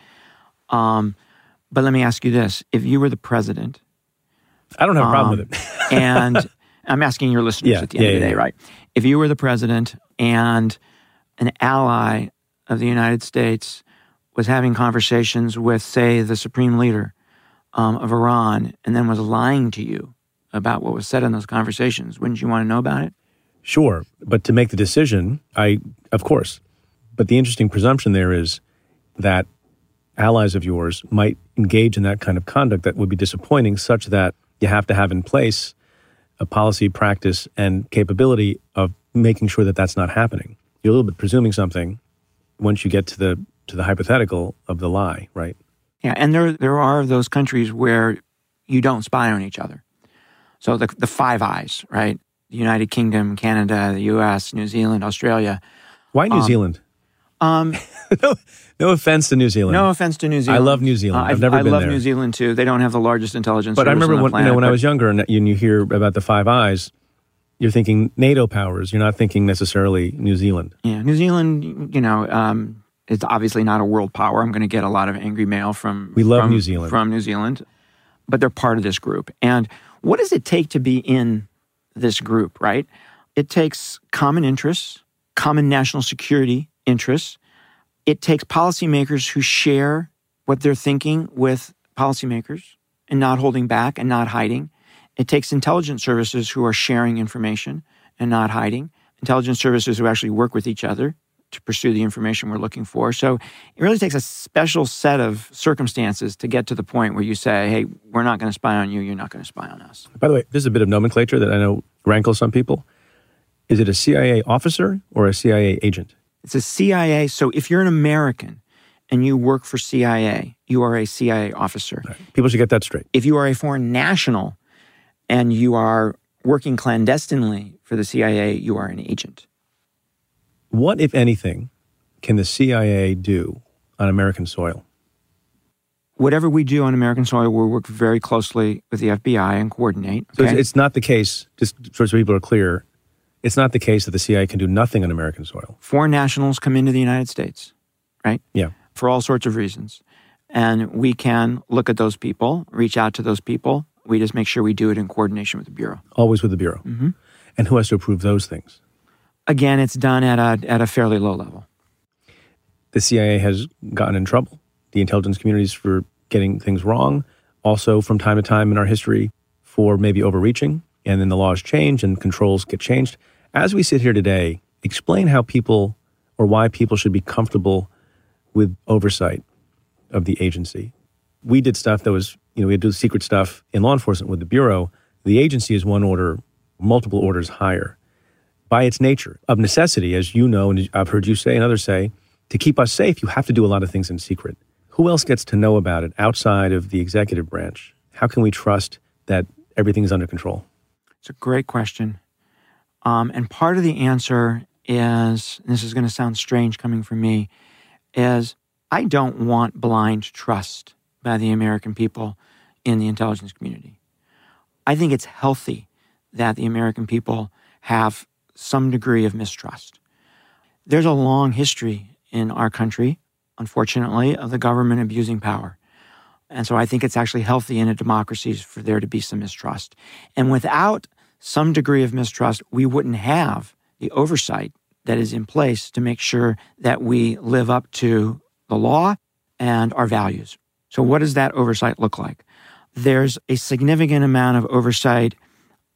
Um, but let me ask you this. If you were the president... I don't have a problem um, with it. and I'm asking your listeners yeah, at the end yeah, of the day, yeah. right? If you were the president and an ally of the United States was having conversations with, say, the supreme leader um, of Iran and then was lying to you about what was said in those conversations, wouldn't you want to know about it? Sure. But to make the decision, I, of course. But the interesting presumption there is that allies of yours might engage in that kind of conduct that would be disappointing, such that you have to have in place a policy, practice, and capability of making sure that that's not happening. You're a little bit presuming something once you get to the to the hypothetical of the lie, right? Yeah, and there there are those countries where you don't spy on each other. So the the Five Eyes, right? The United Kingdom, Canada, the U S, New Zealand, Australia. Why New um, Zealand? Um, no, no offense to New Zealand. No offense to New Zealand. I love New Zealand. Uh, I've never I been love there. New Zealand too. They don't have the largest intelligence. But I service remember on the when, planet, you know, when but, I was younger and you hear about the Five Eyes, you're thinking NATO powers. You're not thinking necessarily New Zealand. Yeah, New Zealand, you know, um, is obviously not a world power. I'm going to get a lot of angry mail from we love from, New Zealand from New Zealand, but they're part of this group. And what does it take to be in this group? Right? It takes common interests, common national security interests. It takes policymakers who share what they're thinking with policymakers and not holding back and not hiding. It takes intelligence services who are sharing information and not hiding. Intelligence services who actually work with each other to pursue the information we're looking for. So it really takes a special set of circumstances to get to the point where you say, hey, we're not going to spy on you, you're not going to spy on us. By the way, this is a bit of nomenclature that I know rankles some people. Is it a C I A officer or a C I A agent? It's a C I A. So if you're an American and you work for C I A, you are a C I A officer. Right. People should get that straight. If you are a foreign national and you are working clandestinely for the C I A, you are an agent. What, if anything, can the C I A do on American soil? Whatever we do on American soil, we'll work very closely with the F B I and coordinate. Okay? So it's, it's not the case, just so people are clear, it's not the case that the C I A can do nothing on American soil. Foreign nationals come into the United States, right? Yeah. For all sorts of reasons. And we can look at those people, reach out to those people. We just make sure we do it in coordination with the Bureau. Always with the Bureau. Mm-hmm. And who has to approve those things? Again, it's done at a at a fairly low level. The C I A has gotten in trouble. The intelligence communities for getting things wrong. Also, from time to time in our history, for maybe overreaching. And then the laws change and controls get changed. As we sit here today, explain how people or why people should be comfortable with oversight of the agency. We did stuff that was, you know, we had to do secret stuff in law enforcement with the Bureau. The agency is one order, multiple orders higher. By its nature, of necessity, as you know, and I've heard you say and others say, to keep us safe, you have to do a lot of things in secret. Who else gets to know about it outside of the executive branch? How can we trust that everything's under control? It's a great question. Um, and part of the answer is, and this is going to sound strange coming from me, is I don't want blind trust by the American people in the intelligence community. I think it's healthy that the American people have some degree of mistrust. There's a long history in our country, unfortunately, of the government abusing power. And so I think it's actually healthy in a democracy for there to be some mistrust. And without some degree of mistrust, we wouldn't have the oversight that is in place to make sure that we live up to the law and our values. So what does that oversight look like? There's a significant amount of oversight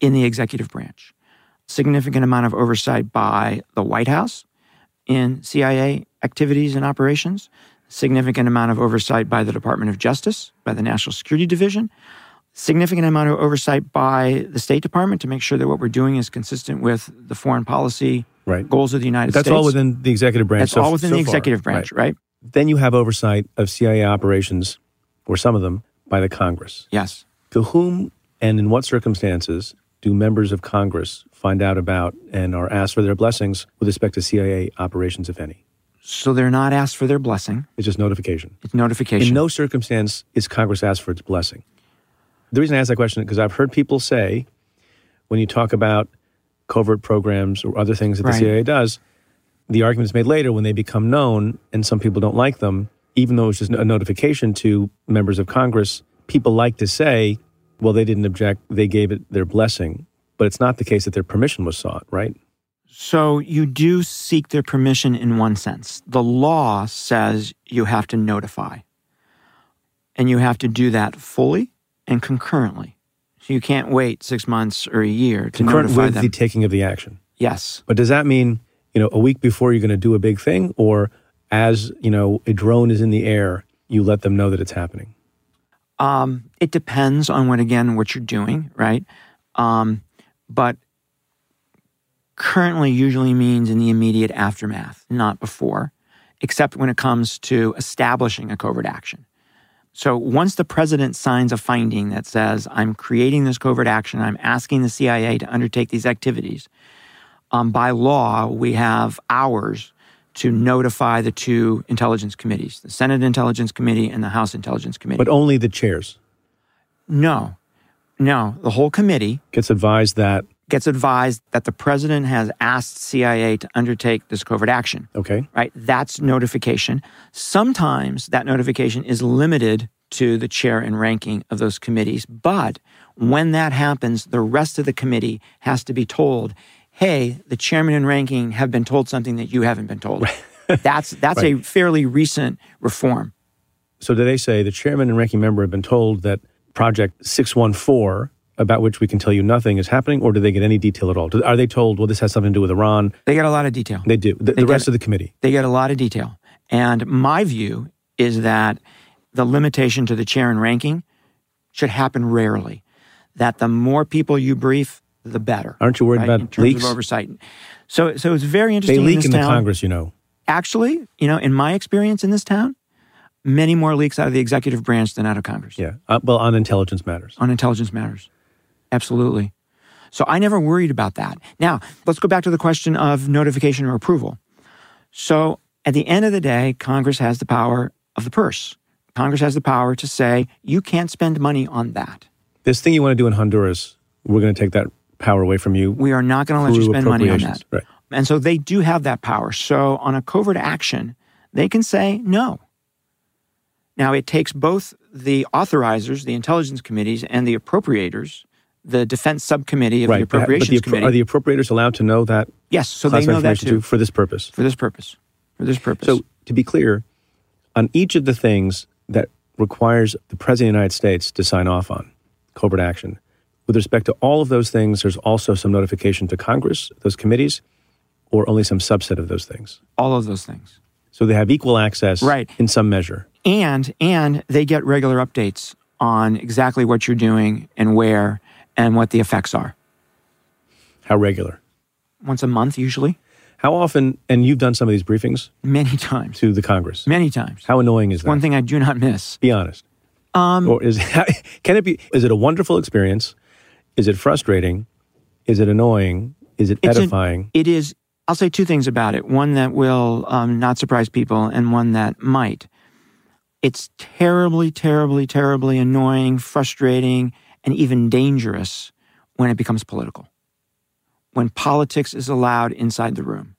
in the executive branch. Significant amount of oversight by the White House in C I A activities and operations. Significant amount of oversight by the Department of Justice, by the National Security Division. Significant amount of oversight by the State Department to make sure that what we're doing is consistent with the foreign policy right. goals of the United That's States. That's all within the executive branch. That's so, all within so the far. executive branch, right. right? Then you have oversight of C I A operations, or some of them, by the Congress. Yes. To whom and in what circumstances do members of Congress find out about and are asked for their blessings with respect to C I A operations, if any? So they're not asked for their blessing. It's just notification. It's notification. In no circumstance is Congress asked for its blessing. The reason I ask that question is because I've heard people say, when you talk about covert programs or other things that right. the C I A does, the argument is made later when they become known and some people don't like them, even though it's just a notification to members of Congress, people like to say, well, they didn't object, they gave it their blessing. But it's not the case that their permission was sought, right? So you do seek their permission in one sense. The law says you have to notify. And you have to do that fully and concurrently. So you can't wait six months or a year to Concurrent notify with them. the taking of the action. Yes. But does that mean, you know, a week before you're going to do a big thing, or as, you know, a drone is in the air, you let them know that it's happening? Um, it depends on what, again, what you're doing, right? Um, but currently usually means in the immediate aftermath, not before, except when it comes to establishing a covert action. So once the president signs a finding that says, I'm creating this covert action, I'm asking the C I A to undertake these activities, um, by law, we have hours to notify the two intelligence committees, the Senate Intelligence Committee and the House Intelligence Committee. But only the chairs? No. No. The whole committee gets advised that gets advised that the president has asked C I A to undertake this covert action. Okay. Right? That's notification. Sometimes that notification is limited to the chair and ranking of those committees. But when that happens, the rest of the committee has to be told, hey, the chairman and ranking have been told something that you haven't been told. that's that's right. a fairly recent reform. So do they say the chairman and ranking member have been told that Project six one four, about which we can tell you nothing, is happening, or do they get any detail at all? Do, are they told, well, this has something to do with Iran? They get a lot of detail. They do. The, the rest of the committee? They get a lot of detail. And my view is that the limitation to the chair and ranking should happen rarely. That the more people you brief, the better. Aren't you worried right? about in terms leaks? of oversight? So, so it's very interesting. They leak in, this in the town. Congress, you know. Actually, you know, in my experience in this town, many more leaks out of the executive branch than out of Congress. Yeah. Uh, well, on intelligence matters. On intelligence matters. Absolutely. So I never worried about that. Now, let's go back to the question of notification or approval. So at the end of the day, Congress has the power of the purse. Congress has the power to say, you can't spend money on that. This thing you want to do in Honduras, we're going to take that power away from you. We are not going to let you spend money on that. Right. And so they do have that power. So on a covert action, they can say no. Now, it takes both the authorizers, the intelligence committees, and the appropriators, the defense subcommittee of right, the appropriations but the, committee. Are the appropriators allowed to know that? Yes, so they know that too. For this purpose? For this purpose. For this purpose. So, to be clear, on each of the things that requires the President of the United States to sign off on, covert action, with respect to all of those things, there's also some notification to Congress, those committees, or only some subset of those things? All of those things. So they have equal access right. in some measure. And and they get regular updates on exactly what you're doing and where and what the effects are. How regular? Once a month, usually. How often, and you've done some of these briefings? Many times. To the Congress? Many times. How annoying is that? One thing I do not miss. Be honest. Um, or is can it be, is it a wonderful experience? Is it frustrating? Is it annoying? Is it edifying? An, it is, I'll say two things about it. One that will um, not surprise people and one that might. It's terribly, terribly, terribly annoying, frustrating, and even dangerous when it becomes political. When politics is allowed inside the room.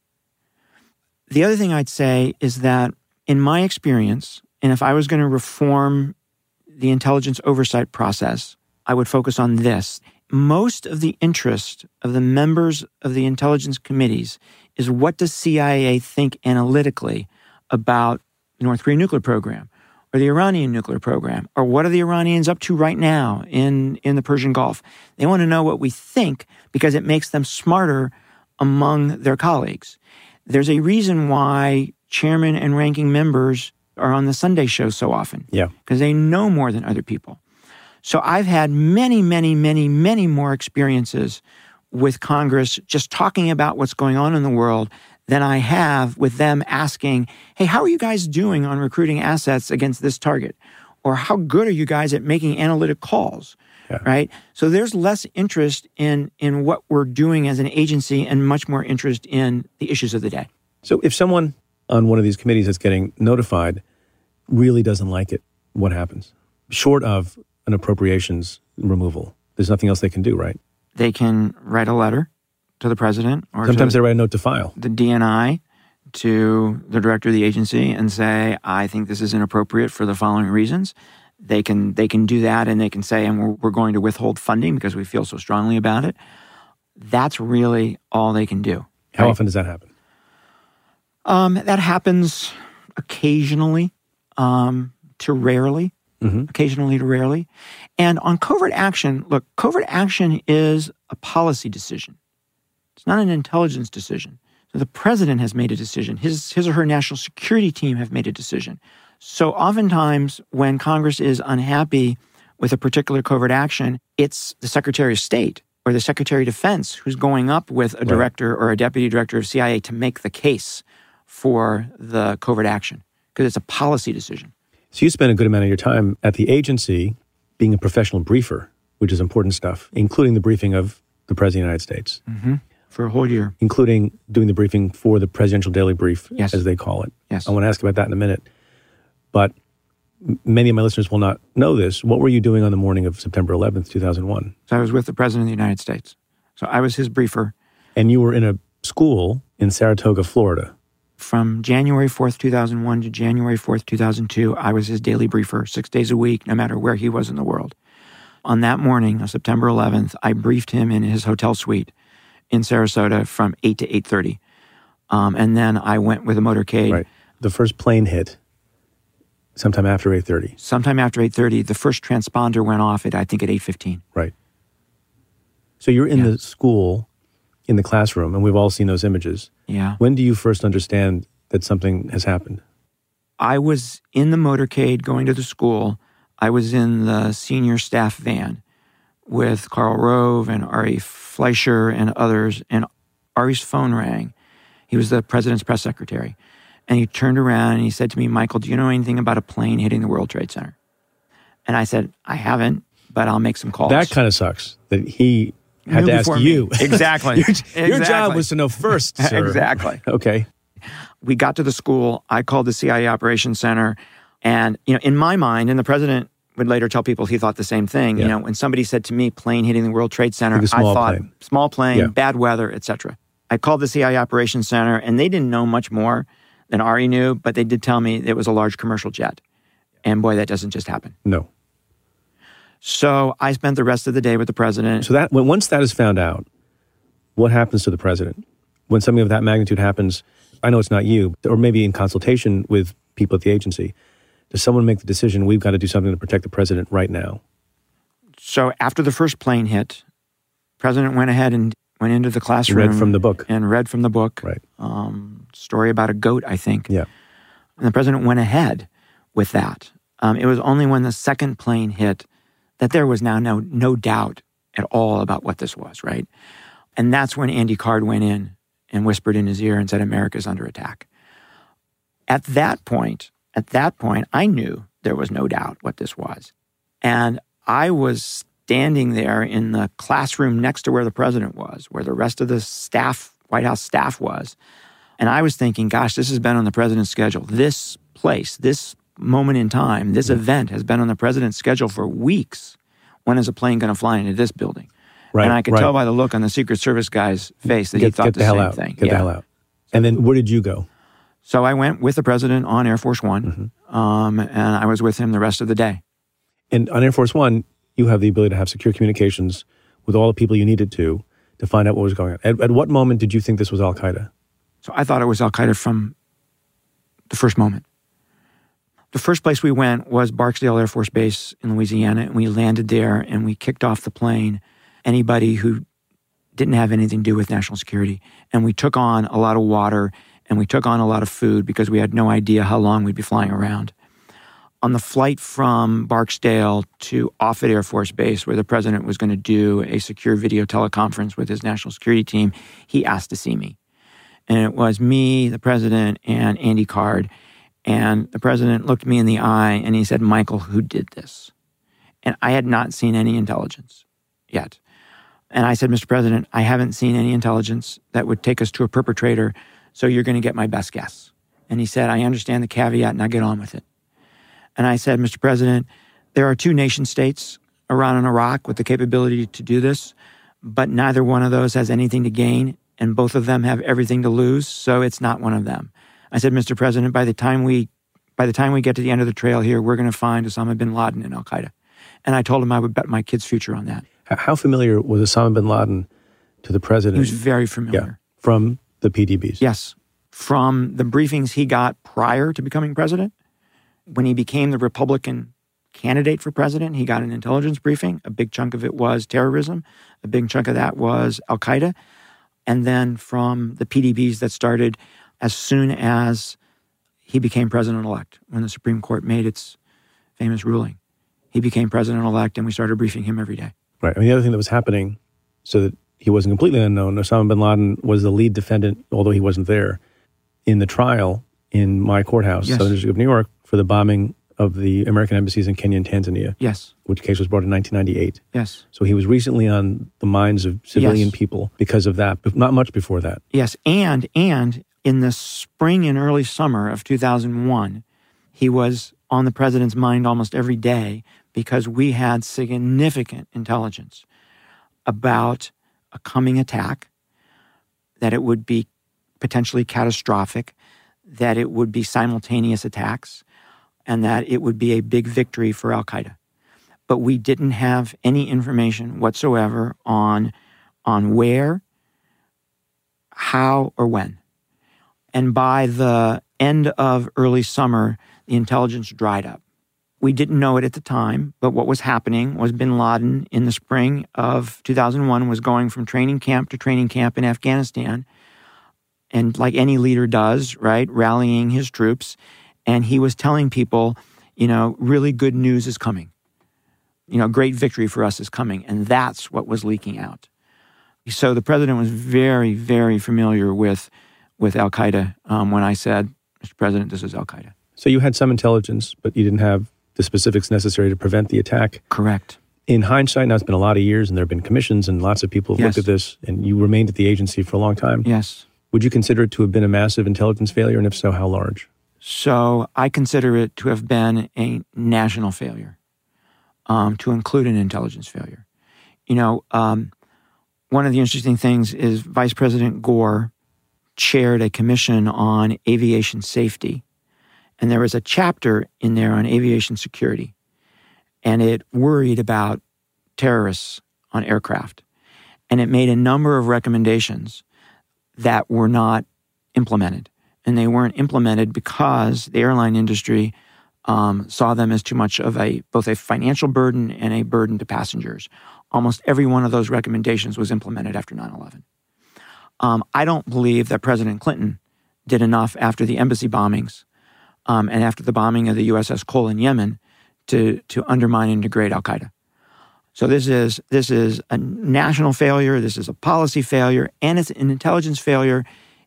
The other thing I'd say is that in my experience, and if I was going to reform the intelligence oversight process, I would focus on this. Most of the interest of the members of the intelligence committees is what does C I A think analytically about the North Korean nuclear program, for the Iranian nuclear program? Or what are the Iranians up to right now in, in the Persian Gulf? They want to know what we think because it makes them smarter among their colleagues. There's a reason why chairman and ranking members are on the Sunday show so often. Yeah. Because they know more than other people. So I've had many, many, many, many more experiences with Congress just talking about what's going on in the world than I have with them asking, hey, how are you guys doing on recruiting assets against this target? Or how good are you guys at making analytic calls, yeah. right? So there's less interest in, in what we're doing as an agency and much more interest in the issues of the day. So if someone on one of these committees that's getting notified really doesn't like it, what happens? Short of an appropriations removal, there's nothing else they can do, right? They can write a letter to the president. Or sometimes to they write a note to file. The D N I to the director of the agency and say, I think this is inappropriate for the following reasons. They can they can do that, and they can say, and we're, we're going to withhold funding because we feel so strongly about it. That's really all they can do. How right? often does that happen? Um, that happens occasionally um, to rarely. Mm-hmm. Occasionally to rarely. And on covert action, look, covert action is a policy decision. It's not an intelligence decision. So the president has made a decision. His, his or her national security team have made a decision. So oftentimes when Congress is unhappy with a particular covert action, it's the Secretary of State or the Secretary of Defense who's going up with a director right. or a deputy director of C I A to make the case for the covert action because it's a policy decision. So you spend a good amount of your time at the agency being a professional briefer, which is important stuff, including the briefing of the President of the United States. Mm-hmm. For a whole year. Including doing the briefing for the Presidential Daily Brief, yes. as they call it. Yes. I want to ask about that in a minute. But many of my listeners will not know this. What were you doing on the morning of September eleventh, two thousand one? So I was with the President of the United States. So I was his briefer. And you were in a school in Saratoga, Florida. From January fourth, two thousand one to January fourth, two thousand two, I was his daily briefer, six days a week, no matter where he was in the world. On that morning, on September eleventh, I briefed him in his hotel suite in Sarasota from eight to eight thirty. Um, and then I went with a motorcade. Right. The first plane hit sometime after eight thirty. Sometime after eight thirty. The first transponder went off at, I think, at eight fifteen. Right. So you're in yeah. the school, in the classroom, and we've all seen those images. Yeah. When do you first understand that something has happened? I was in the motorcade going to the school. I was in the senior staff van with Karl Rove and Ari Fleischer and others, and Ari's phone rang. He was the president's press secretary. And he turned around and he said to me, Michael, do you know anything about a plane hitting the World Trade Center? And I said, I haven't, but I'll make some calls. That kind of sucks, that he had Knew to ask me. you. Exactly. your, exactly. your job was to know first, sir. Exactly. Okay. We got to the school. I called the C I A Operations Center. And, you know, in my mind, and the president would later tell people he thought the same thing, yeah. you know, when somebody said to me, plane hitting the World Trade Center, I thought, plane. small plane, yeah. bad weather, et cetera. I called the C I A Operations Center, and they didn't know much more than Ari knew, but they did tell me it was a large commercial jet. And boy, that doesn't just happen. No. So I spent the rest of the day with the president. So that when once that is found out, what happens to the president? When something of that magnitude happens, I know it's not you, or maybe in consultation with people at the agency, does someone make the decision, we've got to do something to protect the president right now? So after the first plane hit, the president went ahead and went into the classroom. Read from the book. And read from the book. Right. Um, story about a goat, I think. Yeah. And the president went ahead with that. Um, it was only when the second plane hit that there was now no, no doubt at all about what this was, right? And that's when Andy Card went in and whispered in his ear and said, America's under attack. At that point, at that point, I knew there was no doubt what this was. And I was standing there in the classroom next to where the president was, where the rest of the staff, White House staff was. And I was thinking, gosh, this has been on the president's schedule. This place, this moment in time, this event has been on the president's schedule for weeks. When is a plane going to fly into this building? Right, and I could right. tell by the look on the Secret Service guy's face that get, he thought get the, the hell same out. thing. Get yeah. the hell out. And then where did you go? So I went with the president on Air Force One, mm-hmm. um, and I was with him the rest of the day. And on Air Force One, you have the ability to have secure communications with all the people you needed to, to find out what was going on. At, at what moment did you think this was Al-Qaeda? So I thought it was Al-Qaeda from the first moment. The first place we went was Barksdale Air Force Base in Louisiana, and we landed there and we kicked off the plane anybody who didn't have anything to do with national security. And we took on a lot of water and we took on a lot of food because we had no idea how long we'd be flying around. On the flight from Barksdale to Offutt Air Force Base, where the president was going to do a secure video teleconference with his national security team, he asked to see me. And it was me, the president, and Andy Card. And the president looked me in the eye and he said, "Michael, who did this?" And I had not seen any intelligence yet. And I said, "Mister President, I haven't seen any intelligence that would take us to a perpetrator, so you're going to get my best guess." And he said, "I understand the caveat, now get on with it." And I said, "Mister President, there are two nation states, Iran and Iraq, with the capability to do this, but neither one of those has anything to gain, and both of them have everything to lose, so it's not one of them." I said, "Mister President, by the time we by the time we get to the end of the trail here, we're going to find Osama bin Laden and al-Qaeda." And I told him I would bet my kid's future on that. How familiar was Osama bin Laden to the president? He was very familiar. Yeah, from the P D Bs? Yes. From the briefings he got prior to becoming president. When he became the Republican candidate for president, he got an intelligence briefing. A big chunk of it was terrorism. A big chunk of that was al-Qaeda. And then from the P D Bs that started as soon as he became president-elect, when the Supreme Court made its famous ruling. He became president-elect, and we started briefing him every day. Right. I mean, the other thing that was happening, so that he wasn't completely unknown, Osama bin Laden was the lead defendant, although he wasn't there, in the trial in my courthouse, Yes. Southern District of New York, for the bombing of the American embassies in Kenya and Tanzania. Yes. Which case was brought in nineteen ninety-eight. Yes. So he was recently on the minds of civilian Yes. people because of that, but not much before that. Yes. And, and in the spring and early summer of two thousand one, he was on the president's mind almost every day because we had significant intelligence about a coming attack, that it would be potentially catastrophic, that it would be simultaneous attacks, and that it would be a big victory for al-Qaeda. But we didn't have any information whatsoever on, on where, how, or when. And by the end of early summer, the intelligence dried up. We didn't know it at the time, but what was happening was bin Laden in the spring of two thousand one was going from training camp to training camp in Afghanistan. And like any leader does, right, rallying his troops. And he was telling people, you know, really good news is coming. You know, great victory for us is coming. And that's what was leaking out. So the president was very, very familiar with, with al-Qaeda um, when I said, "Mister President, this is al-Qaeda." So you had some intelligence, but you didn't have the specifics necessary to prevent the attack. Correct. In hindsight, now it's been a lot of years and there have been commissions and lots of people have Yes. looked at this, and you remained at the agency for a long time. Yes. Would you consider it to have been a massive intelligence failure, and if so, how large? So I consider it to have been a national failure, um, to include an intelligence failure. You know, um, one of the interesting things is Vice President Gore chaired a commission on aviation safety. And there was a chapter in there on aviation security. And it worried about terrorists on aircraft. And it made a number of recommendations that were not implemented. And they weren't implemented because the airline industry um, saw them as too much of a both a financial burden and a burden to passengers. Almost every one of those recommendations was implemented after nine eleven. Um, I don't believe that President Clinton did enough after the embassy bombings um, and after the bombing of the U S S Cole in Yemen to to undermine and degrade al-Qaeda. So this is this is a national failure, this is a policy failure, and it's an intelligence failure,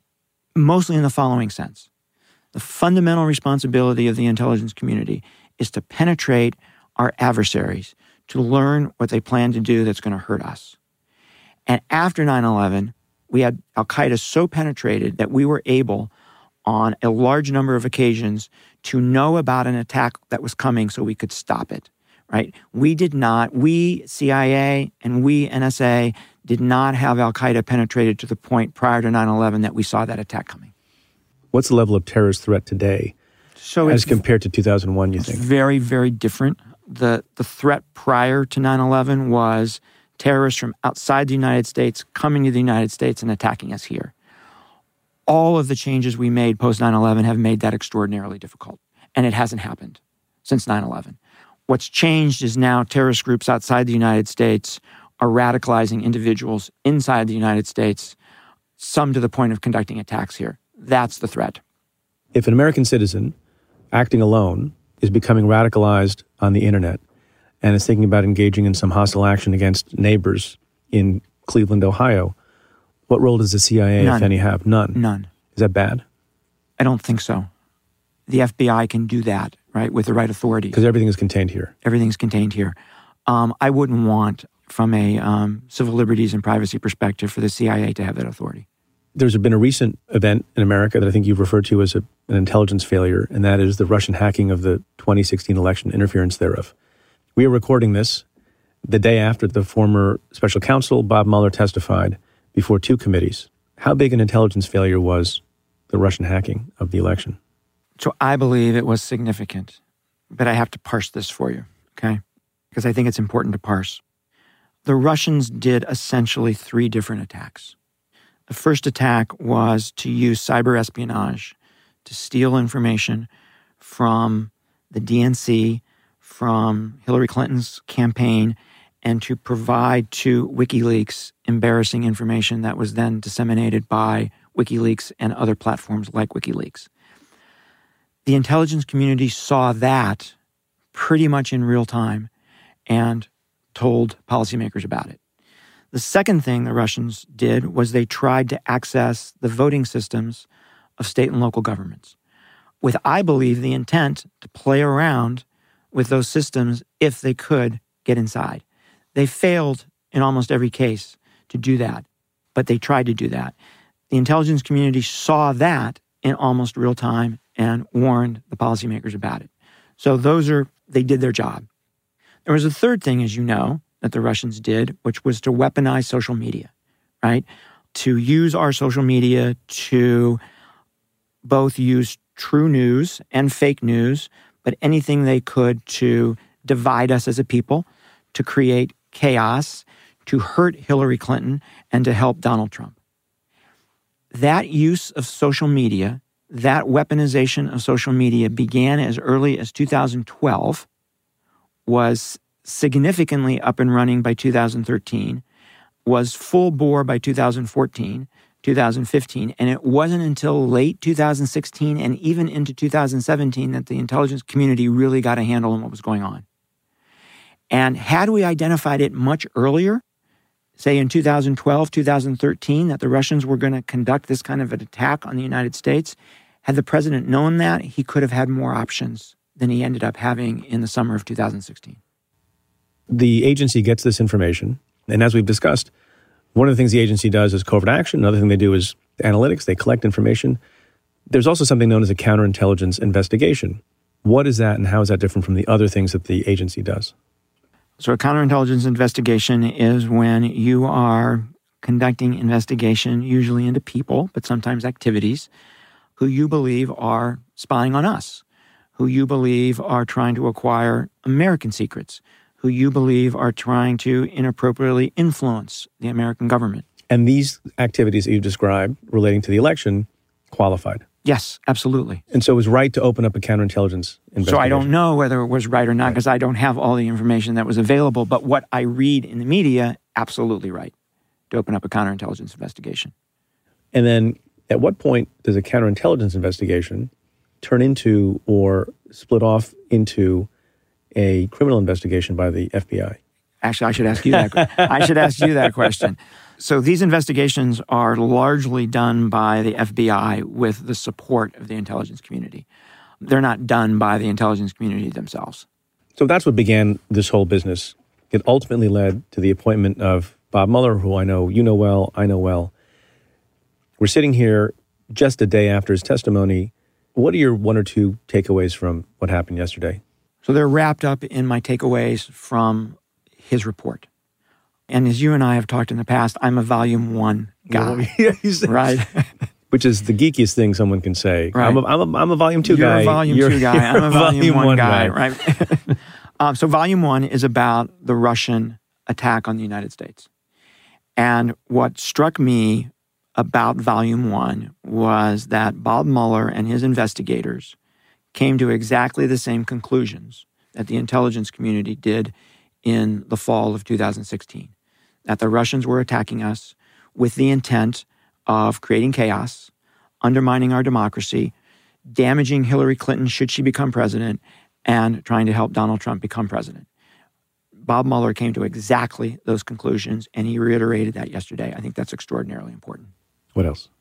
mostly in the following sense. The fundamental responsibility of the intelligence community is to penetrate our adversaries, to learn what they plan to do that's going to hurt us. And after nine eleven, we had al-Qaeda so penetrated that we were able, on a large number of occasions, to know about an attack that was coming so we could stop it, right? We did not, we, C I A, and we, N S A, did not have al-Qaeda penetrated to the point prior to nine eleven that we saw that attack coming. What's the level of terrorist threat today So as it's, compared to two thousand one, you it's think? very, very different. The, the threat prior to nine eleven was terrorists from outside the United States coming to the United States and attacking us here. All of the changes we made post nine eleven have made that extraordinarily difficult. and it hasn't happened since nine eleven. What's changed is now terrorist groups outside the United States are radicalizing individuals inside the United States, some to the point of conducting attacks here. That's the threat. If an American citizen acting alone is becoming radicalized on the internet and is thinking about engaging in some hostile action against neighbors in Cleveland, Ohio, what role does the C I A, None. if any, have? None. None. Is that bad? I don't think so. The F B I can do that, right, with the right authorities. Because everything is contained here. Everything's contained here. Um, I wouldn't want, from a um, civil liberties and privacy perspective, for the C I A to have that authority. There's been a recent event in America that I think you've referred to as a, an intelligence failure, and that is the Russian hacking of the twenty sixteen election, interference thereof. We are recording this the day after the former special counsel, Bob Mueller, testified before two committees. How big an intelligence failure was the Russian hacking of the election? So I believe it was significant, but I have to parse this for you, okay? Because I think it's important to parse. The Russians did essentially three different attacks. The first attack was to use cyber espionage to steal information from the D N C, from Hillary Clinton's campaign, and to provide to WikiLeaks embarrassing information that was then disseminated by WikiLeaks and other platforms like WikiLeaks. The intelligence community saw that pretty much in real time and told policymakers about it. The second thing the Russians did was they tried to access the voting systems of state and local governments with, I believe, the intent to play around with those systems if they could get inside. They failed in almost every case to do that, but they tried to do that. The intelligence community saw that in almost real time and warned the policymakers about it. So those are, they did their job. There was a third thing, as you know, that the Russians did, which was to weaponize social media, right? To use our social media to both use true news and fake news, but anything they could to divide us as a people, to create chaos, to hurt Hillary Clinton, and to help Donald Trump. That use of social media, that weaponization of social media began as early as two thousand twelve, was significantly up and running by two thousand thirteen, was full bore by two thousand fourteen, two thousand fifteen, and it wasn't until late two thousand sixteen and even into two thousand seventeen that the intelligence community really got a handle on what was going on. And had we identified it much earlier, say in two thousand twelve, two thousand thirteen, that the Russians were going to conduct this kind of an attack on the United States, had the president known that, he could have had more options than he ended up having in the summer of two thousand sixteen. The agency gets this information, and as we've discussed, one of the things the agency does is covert action. Another thing they do is analytics. They collect information. There's also something known as a counterintelligence investigation. What is that, and how is that different from the other things that the agency does? So a counterintelligence investigation is when you are conducting investigation, usually into people, but sometimes activities, who you believe are spying on us, who you believe are trying to acquire American secrets, who you believe are trying to inappropriately influence the American government. And these activities that you described relating to the election qualified? Yes, absolutely. And so it was right to open up a counterintelligence investigation? So I don't know whether it was right or not because I don't have all the information that was available, but what I read in the media, absolutely right to open up a counterintelligence investigation. And then at what point does a counterintelligence investigation turn into or split off into a criminal investigation by the F B I? Actually, I should ask you that. I should ask you that question. So these investigations are largely done by the F B I with the support of the intelligence community. They're not done by the intelligence community themselves. So that's what began this whole business. It ultimately led to the appointment of Bob Mueller, who I know you know well, I know well. We're sitting here just a day after his testimony. What are your one or two takeaways from what happened yesterday? So they're wrapped up in my takeaways from his report. And as you and I have talked in the past, I'm a volume one guy, right? Which is the geekiest thing someone can say. Right. I'm, a, I'm, a, I'm a volume two You're guy. A volume you're, two guy. I'm a volume, volume one, one guy, guy. Right? um, so volume one is about the Russian attack on the United States. And what struck me about volume one was that Bob Mueller and his investigators came to exactly the same conclusions that the intelligence community did in the fall of two thousand sixteen, that the Russians were attacking us with the intent of creating chaos, undermining our democracy, damaging Hillary Clinton should she become president, and trying to help Donald Trump become president. Bob Mueller came to exactly those conclusions, and he reiterated that yesterday. I think that's extraordinarily important. What else?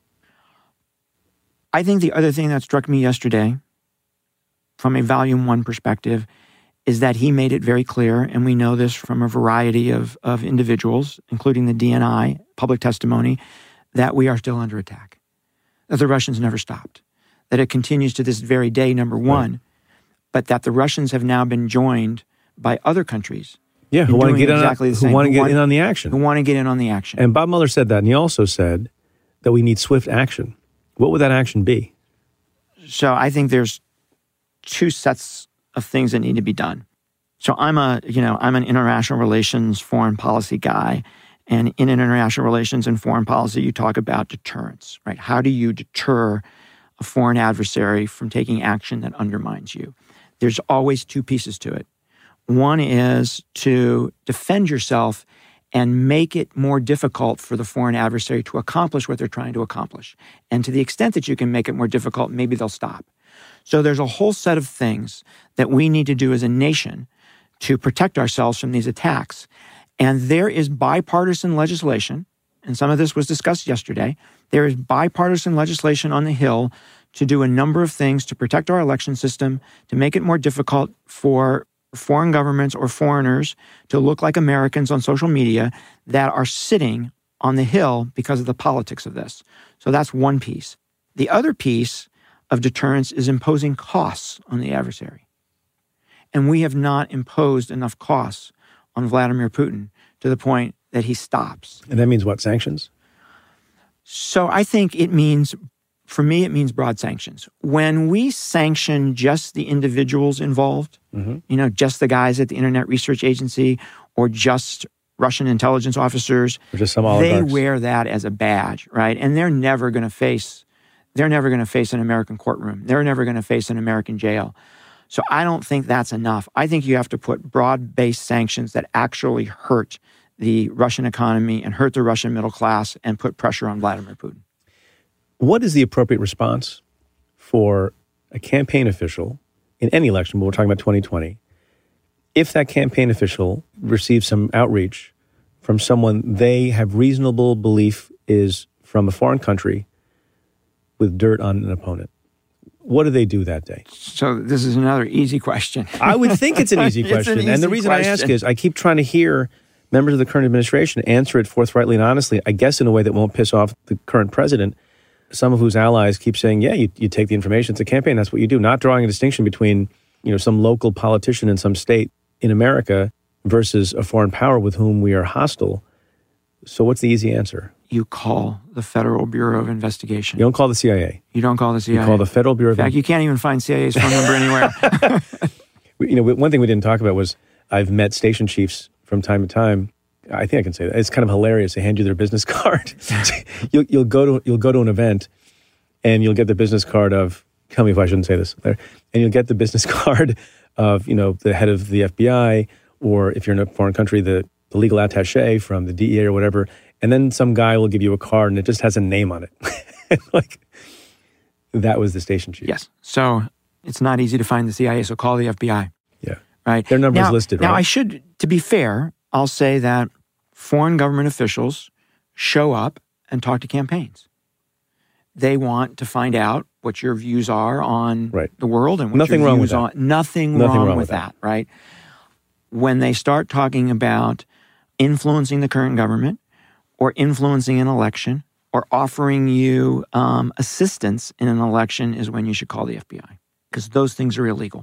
I think the other thing that struck me yesterday, from a Volume One perspective, is that he made it very clear, and we know this from a variety of, of individuals, including the D N I, public testimony, that we are still under attack, that the Russians never stopped, that it continues to this very day, number one, right. But that the Russians have now been joined by other countries. Yeah, who want to get, exactly on, who want to get in on the action. Who want to get in on the action. And Bob Mueller said that, and he also said that we need swift action. What would that action be? So I think there's two sets of things that need to be done. So I'm a, you know, I'm an international relations, foreign policy guy. And in international relations and foreign policy, you talk about deterrence, right? How do you deter a foreign adversary from taking action that undermines you? There's always two pieces to it. One is to defend yourself and make it more difficult for the foreign adversary to accomplish what they're trying to accomplish. And to the extent that you can make it more difficult, maybe they'll stop. So there's a whole set of things that we need to do as a nation to protect ourselves from these attacks. And there is bipartisan legislation, and some of this was discussed yesterday. There is bipartisan legislation on the Hill to do a number of things to protect our election system, to make it more difficult for foreign governments or foreigners to look like Americans on social media that are sitting on the Hill because of the politics of this. So that's one piece. The other piece of deterrence is imposing costs on the adversary. And we have not imposed enough costs on Vladimir Putin to the point that he stops. And that means what, sanctions? So I think it means, for me, it means broad sanctions. When we sanction just the individuals involved, mm-hmm. you know, just the guys at the Internet Research Agency or just Russian intelligence officers, or just some oligarchs, they wear that as a badge, right? And they're never going to face, they're never going to face an American courtroom. They're never going to face an American jail. So I don't think that's enough. I think you have to put broad-based sanctions that actually hurt the Russian economy and hurt the Russian middle class and put pressure on Vladimir Putin. What is the appropriate response for a campaign official in any election, but we're talking about twenty twenty, if that campaign official receives some outreach from someone they have reasonable belief is from a foreign country with dirt on an opponent? What do they do that day? So this is another easy question. I would think it's an easy question. An easy and the reason question. I ask is I keep trying to hear members of the current administration answer it forthrightly and honestly, I guess in a way that won't piss off the current president, some of whose allies keep saying, yeah, you, you take the information. It's a campaign. That's what you do. Not drawing a distinction between, you know, some local politician in some state in America versus a foreign power with whom we are hostile. So what's the easy answer? You call the Federal Bureau of Investigation. You don't call the C I A. You don't call the C I A. You call the Federal Bureau of Investigation. In fact, you can't even find C I A's phone number anywhere. You know, one thing we didn't talk about was I've met station chiefs from time to time. I think I can say that. It's kind of hilarious. They hand you their business card. you'll, you'll go to you'll go to an event, and you'll get the business card of. Tell me if I shouldn't say this. And you'll get the business card of, you know, the head of the F B I, or if you're in a foreign country, the, the legal attaché from the D E A or whatever. And then some guy will give you a card, and it just has a name on it. Like that was the station chief. Yes. So it's not easy to find the C I A. So call the F B I. Yeah. Right. Their number now, is listed. Now right? I should, to be fair, I'll say that foreign government officials show up and talk to campaigns. They want to find out what your views are on right. the world and what Nothing your wrong views with on that. nothing, Nothing wrong, wrong with with that. that, right? When they start talking about influencing the current government or influencing an election or offering you um, assistance in an election is when you should call the F B I, because those things are illegal.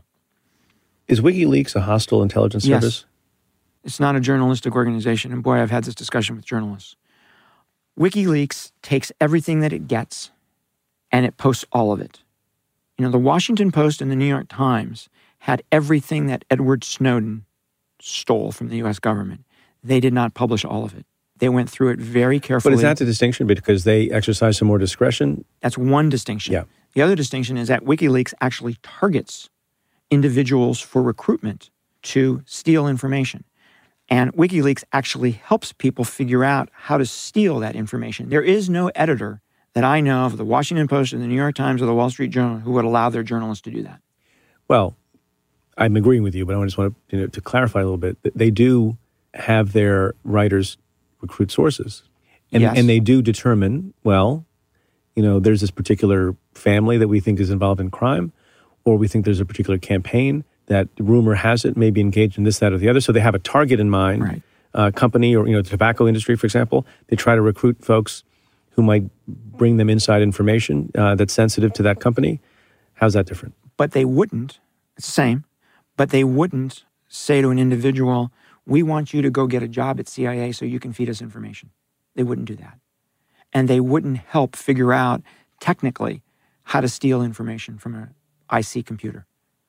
Is WikiLeaks a hostile intelligence Yes. service? It's not a journalistic organization. And boy, I've had this discussion with journalists. WikiLeaks takes everything that it gets and it posts all of it. You know, the Washington Post and the New York Times had everything that Edward Snowden stole from the U S government. They did not publish all of it. They went through it very carefully. But is that the distinction? Because they exercise some more discretion? That's one distinction. Yeah. The other distinction is that WikiLeaks actually targets individuals for recruitment to steal information. And WikiLeaks actually helps people figure out how to steal that information. There is no editor that I know of the Washington Post or the New York Times or the Wall Street Journal who would allow their journalists to do that. Well, I'm agreeing with you, but I just want to, you know, to clarify a little bit. They do have their writers recruit sources. And, yes. and they do determine, well, you know, there's this particular family that we think is involved in crime, or we think there's a particular campaign that rumor has it may be engaged in this, that, or the other. So they have a target in mind, right. uh, company or, you know, the tobacco industry, for example. They try to recruit folks who might bring them inside information uh, that's sensitive to that company. How's that different? But they wouldn't, it's the same, but they wouldn't say to an individual, we want you to go get a job at C I A so you can feed us information. They wouldn't do that. And they wouldn't help figure out technically how to steal information from an I C computer.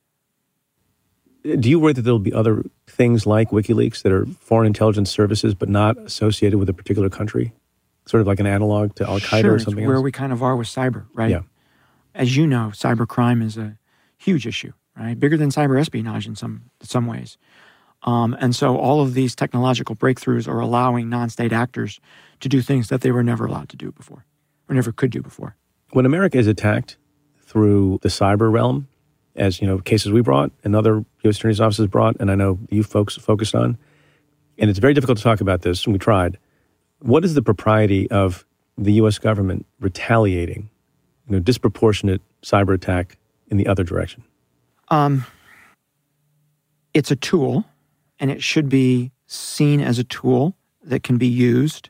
Do you worry that there'll be other things like WikiLeaks that are foreign intelligence services but not associated with a particular country? Sort of like an analog to Al-Qaeda sure, or something it's where else? we kind of are with cyber, right? Yeah. As you know, cybercrime is a huge issue, right? Bigger than cyber espionage in some some ways. Um, and so all of these technological breakthroughs are allowing non-state actors to do things that they were never allowed to do before, or never could do before. When America is attacked through the cyber realm, as you know, cases we brought and other U S attorneys' offices brought, and I know you folks focused on, and it's very difficult to talk about this, and we tried. What is the propriety of the U S government retaliating, you know, disproportionate cyber attack in the other direction? Um, it's a tool, and it should be seen as a tool that can be used.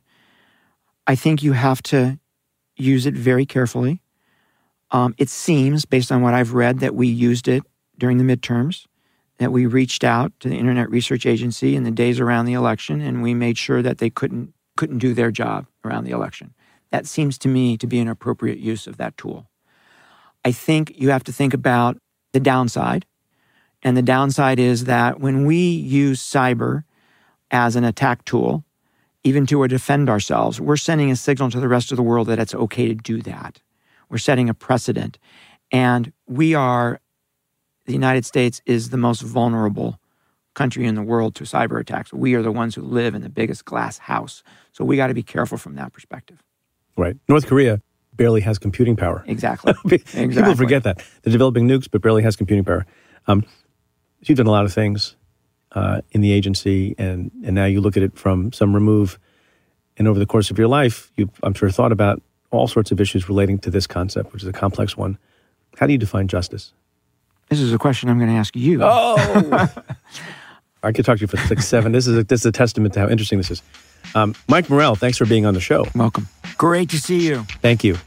I think you have to use it very carefully. Um, it seems, based on what I've read, that we used it during the midterms, that we reached out to the Internet Research Agency in the days around the election, and we made sure that they couldn't couldn't do their job around the election. That seems to me to be an appropriate use of that tool. I think you have to think about the downside, and the downside is that when we use cyber as an attack tool, even to defend ourselves, we're sending a signal to the rest of the world that it's okay to do that. We're setting a precedent. And we are, the United States is the most vulnerable country in the world to cyber attacks. We are the ones who live in the biggest glass house. So we got to be careful from that perspective. Right. North Korea barely has computing power. Exactly. People exactly. forget that. They're developing nukes, but barely has computing power. Um, you've done a lot of things uh, in the agency, and, and now you look at it from some remove. And over the course of your life, you've, I'm sure, thought about all sorts of issues relating to this concept, which is a complex one. How do you define justice? This is a question I'm going to ask you. Oh! I could talk to you for six, seven. This is a, this is a testament to how interesting this is. Um, Mike Morell, thanks for being on the show. Welcome. Great to see you. Thank you.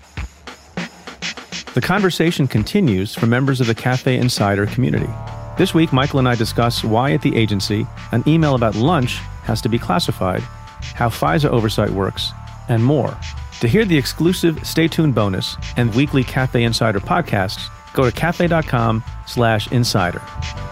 The conversation continues for members of the Cafe Insider community. This week, Michael and I discuss why at the agency an email about lunch has to be classified, how FISA oversight works, and more. To hear the exclusive Stay Tuned bonus and weekly Cafe Insider podcasts, go to cafe.com slash insider.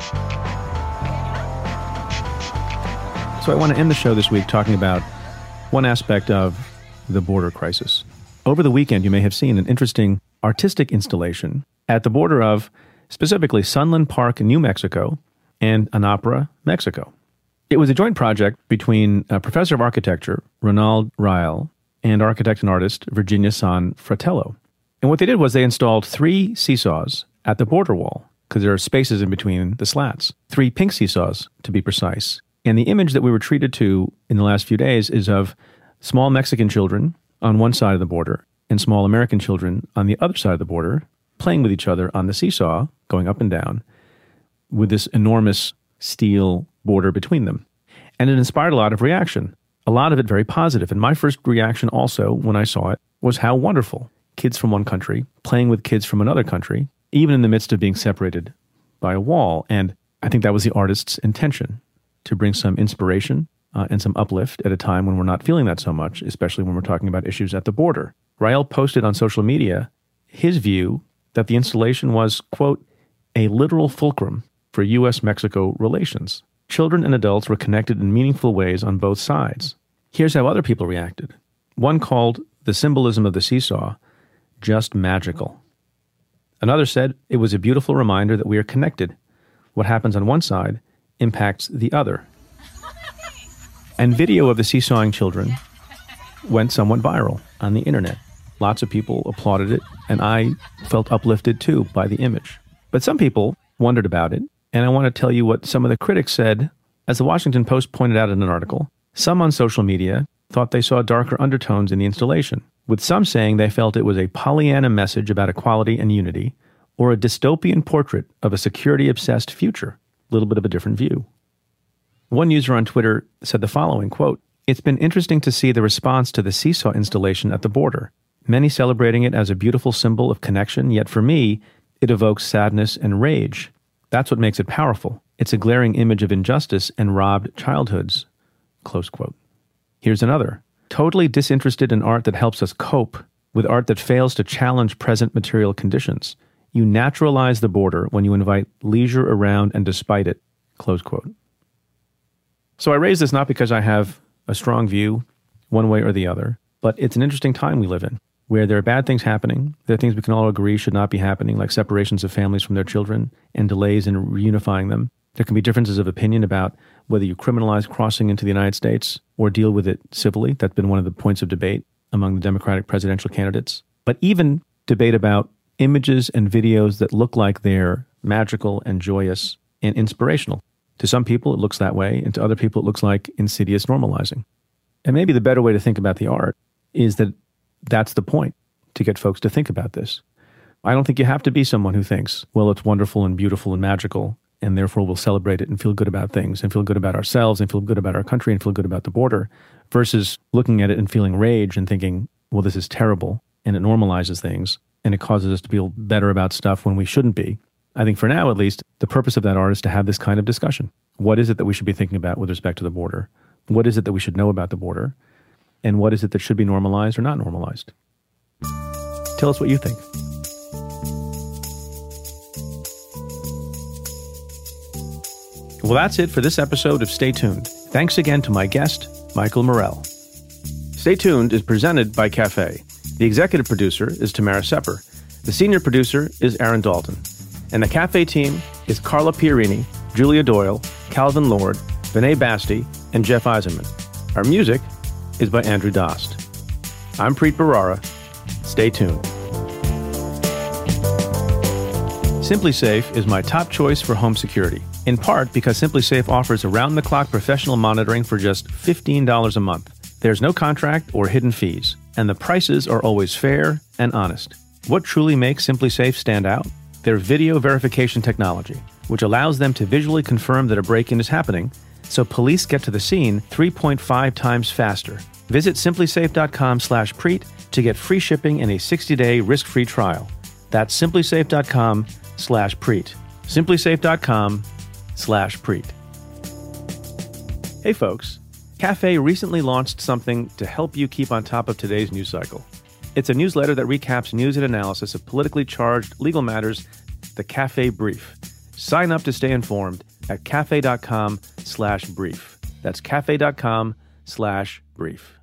So I want to end the show this week talking about one aspect of the border crisis. Over the weekend, you may have seen an interesting artistic installation at the border of, specifically, Sunland Park in New Mexico and Anapra, Mexico. It was a joint project between a professor of architecture, Ronald Ryle, and architect and artist Virginia San Fratello. And what they did was they installed three seesaws at the border wall, because there are spaces in between the slats. Three pink seesaws, to be precise. And the image that we were treated to in the last few days is of small Mexican children on one side of the border and small American children on the other side of the border, playing with each other on the seesaw, going up and down, with this enormous steel border between them. And it inspired a lot of reaction, a lot of it very positive. And my first reaction also, when I saw it, was how wonderful. Kids from one country playing with kids from another country, even in the midst of being separated by a wall. And I think that was the artist's intention, to bring some inspiration uh, and some uplift at a time when we're not feeling that so much, especially when we're talking about issues at the border. Rael posted on social media his view that the installation was, quote, a literal fulcrum for U S Mexico relations. Children and adults were connected in meaningful ways on both sides. Here's how other people reacted. One called the symbolism of the seesaw just magical. Another said it was a beautiful reminder that we are connected. What happens on one side impacts the other. And video of the seesawing children went somewhat viral on the internet. Lots of people applauded it, and I felt uplifted too by the image. But some people wondered about it, and I want to tell you what some of the critics said. As the Washington Post pointed out in an article, some on social media thought they saw darker undertones in the installation, with some saying they felt it was a Pollyanna message about equality and unity, or a dystopian portrait of a security-obsessed future. A little bit of a different view. One user on Twitter said the following, quote, "It's been interesting to see the response to the seesaw installation at the border. Many celebrating it as a beautiful symbol of connection, yet for me, it evokes sadness and rage. That's what makes it powerful. It's a glaring image of injustice and robbed childhoods." Close quote. Here's another. "Totally disinterested in art that helps us cope with art that fails to challenge present material conditions. You naturalize the border when you invite leisure around and despite it." Close quote. So I raise this not because I have a strong view one way or the other, but it's an interesting time we live in, where there are bad things happening. There are things we can all agree should not be happening, like separations of families from their children and delays in reunifying them. There can be differences of opinion about whether you criminalize crossing into the United States or deal with it civilly. That's been one of the points of debate among the Democratic presidential candidates. But even debate about images and videos that look like they're magical and joyous and inspirational. To some people, it looks that way, and to other people, it looks like insidious normalizing. And maybe the better way to think about the art is that that's the point, to get folks to think about this. I don't think you have to be someone who thinks, well, it's wonderful and beautiful and magical, and therefore we'll celebrate it and feel good about things and feel good about ourselves and feel good about our country and feel good about the border, versus looking at it and feeling rage and thinking, well, this is terrible, and it normalizes things, and it causes us to feel better about stuff when we shouldn't be. I think for now, at least, the purpose of that art is to have this kind of discussion. What is it that we should be thinking about with respect to the border? What is it that we should know about the border? And what is it that should be normalized or not normalized? Tell us what you think. Well, that's it for this episode of Stay Tuned. Thanks again to my guest, Michael Morell. Stay Tuned is presented by Cafe. The executive producer is Tamara Sepper. The senior producer is Aaron Dalton. And the Cafe team is Carla Pierini, Julia Doyle, Calvin Lord, Vinay Basti, and Jeff Eisenman. Our music is by Andrew Dost. I'm Preet Bharara. Stay tuned. SimpliSafe is my top choice for home security, in part because SimpliSafe offers around-the-clock professional monitoring for just fifteen dollars a month. There's no contract or hidden fees, and the prices are always fair and honest. What truly makes SimpliSafe stand out? Their video verification technology, which allows them to visually confirm that a break-in is happening, so police get to the scene three point five times faster. Visit simplysafe.com slash Preet to get free shipping and a sixty-day risk-free trial. That's simplysafe.com slash Preet. simplysafe.com slash Preet. Hey folks, Cafe recently launched something to help you keep on top of today's news cycle. It's a newsletter that recaps news and analysis of politically charged legal matters, the Cafe Brief. Sign up to stay informed at cafe.com slash brief. That's cafe.com slash brief.